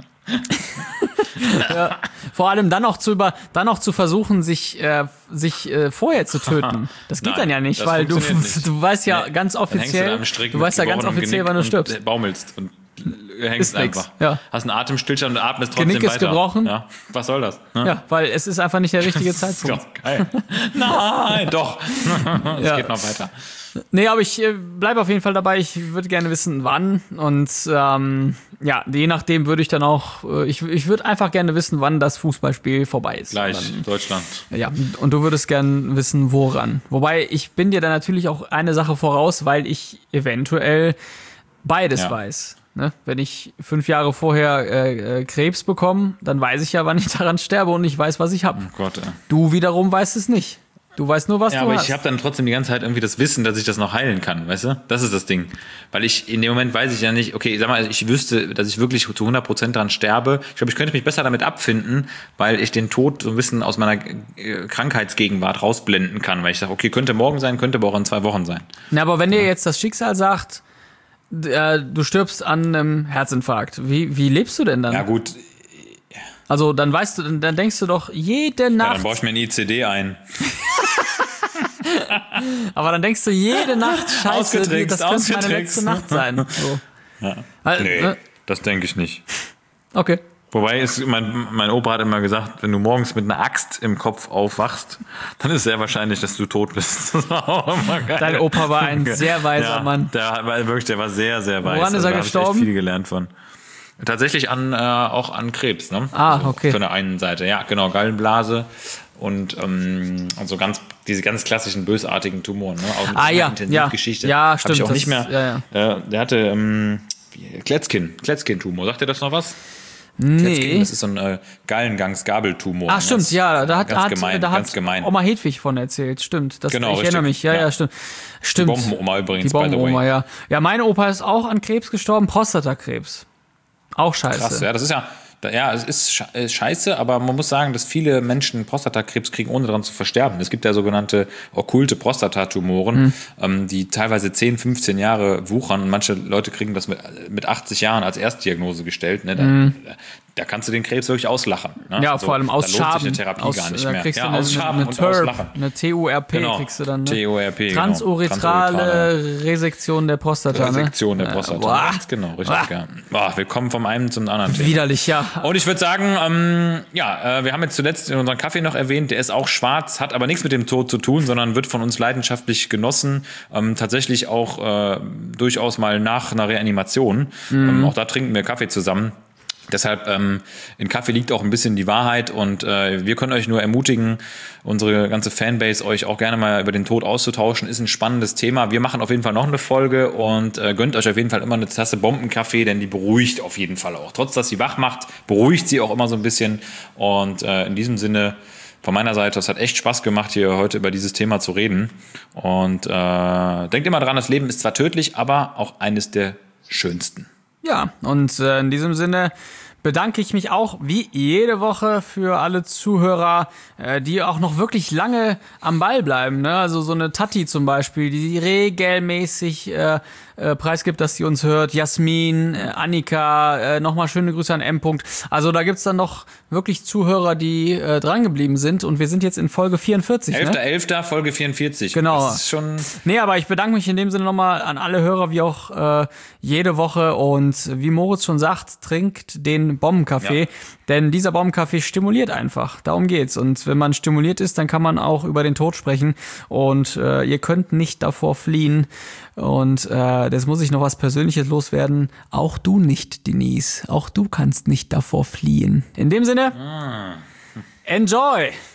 Vor allem dann auch zu über, dann auch zu versuchen, sich, äh, sich äh, vorher zu töten. Das geht Nein, dann ja nicht, das weil du, funktioniert nicht. du weißt ja Nee, ganz Dann hängst du da offiziell, am Strick du mit weißt ja ganz gebrochenem offiziell, Genick wann du und stirbst. baumelst und hängst Ist nix, einfach. ja. Hast einen Atemstillstand und atmest trotzdem Genick ist weiter. gebrochen. Ja. Was soll das? Ne? Ja, weil es ist einfach nicht der richtige Das ist Zeitpunkt. doch geil. Nein, doch. Es Ja. geht noch weiter. Nee, aber ich äh, bleibe auf jeden Fall dabei. Ich würde gerne wissen, wann. Und ähm, ja, je nachdem würde ich dann auch, äh, ich, ich würde einfach gerne wissen, wann das Fußballspiel vorbei ist. Gleich, Und Deutschland. dann, ja, und du würdest gerne wissen, woran. Wobei, ich bin dir da natürlich auch eine Sache voraus, weil ich eventuell beides Ja. weiß. Ne? Wenn ich fünf Jahre vorher äh, äh, Krebs bekomme, dann weiß ich ja, wann ich daran sterbe und ich weiß, was ich habe. Oh Gott, ey. Du wiederum weißt es nicht. Du weißt nur, was Ja, du aber hast. ich habe dann trotzdem die ganze Zeit irgendwie das Wissen, dass ich das noch heilen kann, weißt du? Das ist das Ding. Weil ich, in dem Moment weiß ich ja nicht, okay, sag mal, ich wüsste, dass ich wirklich zu hundert Prozent dran sterbe. Ich glaube, ich könnte mich besser damit abfinden, weil ich den Tod so ein bisschen aus meiner äh, Krankheitsgegenwart rausblenden kann. Weil ich sage, okay, könnte morgen sein, könnte aber auch in zwei Wochen sein. Na, aber wenn dir jetzt das Schicksal sagt, d- äh, du stirbst an einem Herzinfarkt, wie, wie lebst du denn dann? Ja gut, Also dann weißt du, dann, dann denkst du doch jede ja, Nacht, dann baue ich mir ein I C D ein. aber dann denkst du jede Nacht, scheiße, Ausgetrickst, das könnte meine ausgetrickst. letzte Nacht sein. So. Ja. Weil, Nee, ne? das denke ich nicht. Okay. Wobei ist, mein, mein Opa hat immer gesagt, wenn du morgens mit einer Axt im Kopf aufwachst, dann ist sehr wahrscheinlich, dass du tot bist. Das war auch immer geil. Dein Opa war ein sehr weiser ja, Mann. Der war wirklich, der war sehr, sehr weise. Woran ist er da gestorben? habe ich echt viel gelernt von. Tatsächlich an, äh, auch an Krebs, ne? Ah, also okay. Von der einen Seite, ja, genau, Gallenblase und ähm, also ganz, diese ganz klassischen bösartigen Tumoren, ne? Auch mit Ah, ja, Intensivgeschichte. ja. Ja, Hab stimmt, ich auch das- nicht mehr. ja, ja. Äh, der hatte ähm, wie- Kletzkin, Kletzkin-Tumor. Sagt ihr das noch was? Kletzkin, Nee. das ist so ein äh, Gallengangs-Gabeltumor. Ach, stimmt, Das ja, da hat, ganz hat, gemein, da ganz hat gemein. Oma Hedwig von erzählt, stimmt. Das, Genau, ich erinnere richtig, mich, ja, ja, ja. stimmt. Stimmt. Bombenoma übrigens, Die by the Bombenoma, way. ja. Ja, mein Opa ist auch an Krebs gestorben, Prostatakrebs. Auch scheiße. Krass, ja, das ist ja, ja, es ist sche- äh, scheiße, aber man muss sagen, dass viele Menschen Prostatakrebs kriegen, ohne daran zu versterben. Es gibt ja sogenannte okkulte Prostatatumoren, Mhm. ähm, die teilweise zehn, fünfzehn Jahre wuchern und manche Leute kriegen das mit, mit achtzig Jahren als Erstdiagnose gestellt. Ne? Da, da kannst du den Krebs wirklich auslachen. Ne? Mhm. Ja, Also, vor allem da lohnt ausschaben. sich eine Therapie Aus, gar nicht da mehr. kriegst Ja, du eine, ausschaben eine und T U R P, auslachen. eine T U R P Genau. kriegst du dann. Ne? T U R P, genau. Transuretrale Resektion der Prostata. Resektion ne? der Prostata. Boah. Ganz genau, richtig. Boah. Ja. Boah, wir kommen vom einen zum anderen Thema. Widerlich, ja. Und ich würde sagen, ähm, ja, äh, wir haben jetzt zuletzt unseren Kaffee noch erwähnt, der ist auch schwarz, hat aber nichts mit dem Tod zu tun, sondern wird von uns leidenschaftlich genossen. Ähm, tatsächlich auch äh, durchaus mal nach einer Reanimation. Ähm, auch da trinken wir Kaffee zusammen. Deshalb, ähm, in Kaffee liegt auch ein bisschen die Wahrheit und äh, wir können euch nur ermutigen, unsere ganze Fanbase euch auch gerne mal über den Tod auszutauschen. Ist ein spannendes Thema. Wir machen auf jeden Fall noch eine Folge und äh, gönnt euch auf jeden Fall immer eine Tasse Bombenkaffee, denn die beruhigt auf jeden Fall auch. Trotz, dass sie wach macht, beruhigt sie auch immer so ein bisschen. Und äh, in diesem Sinne, von meiner Seite, es hat echt Spaß gemacht, hier heute über dieses Thema zu reden. Und äh, denkt immer dran, das Leben ist zwar tödlich, aber auch eines der schönsten. Ja, und äh, in diesem Sinne bedanke ich mich auch wie jede Woche für alle Zuhörer, äh, die auch noch wirklich lange am Ball bleiben. Ne? Also so eine Tati zum Beispiel, die regelmäßig äh, äh, preisgibt, dass sie uns hört. Jasmin, äh, Annika, äh, nochmal schöne Grüße an M. Also da gibt's dann noch wirklich Zuhörer, die äh, drangeblieben sind. Und wir sind jetzt in Folge vierundvierzig. elfter Ne? elfter Folge vierundvierzig. Genau. Das ist schon... Nee, aber ich bedanke mich in dem Sinne nochmal an alle Hörer, wie auch äh, jede Woche. Und wie Moritz schon sagt, trinkt den Bombenkaffee. Ja. Denn dieser Bombenkaffee stimuliert einfach. Darum geht's. Und wenn man stimuliert ist, dann kann man auch über den Tod sprechen. Und äh, ihr könnt nicht davor fliehen. Und äh, das muss ich noch was Persönliches loswerden. Auch du nicht, Denise. Auch du kannst nicht davor fliehen. In dem Sinne, enjoy!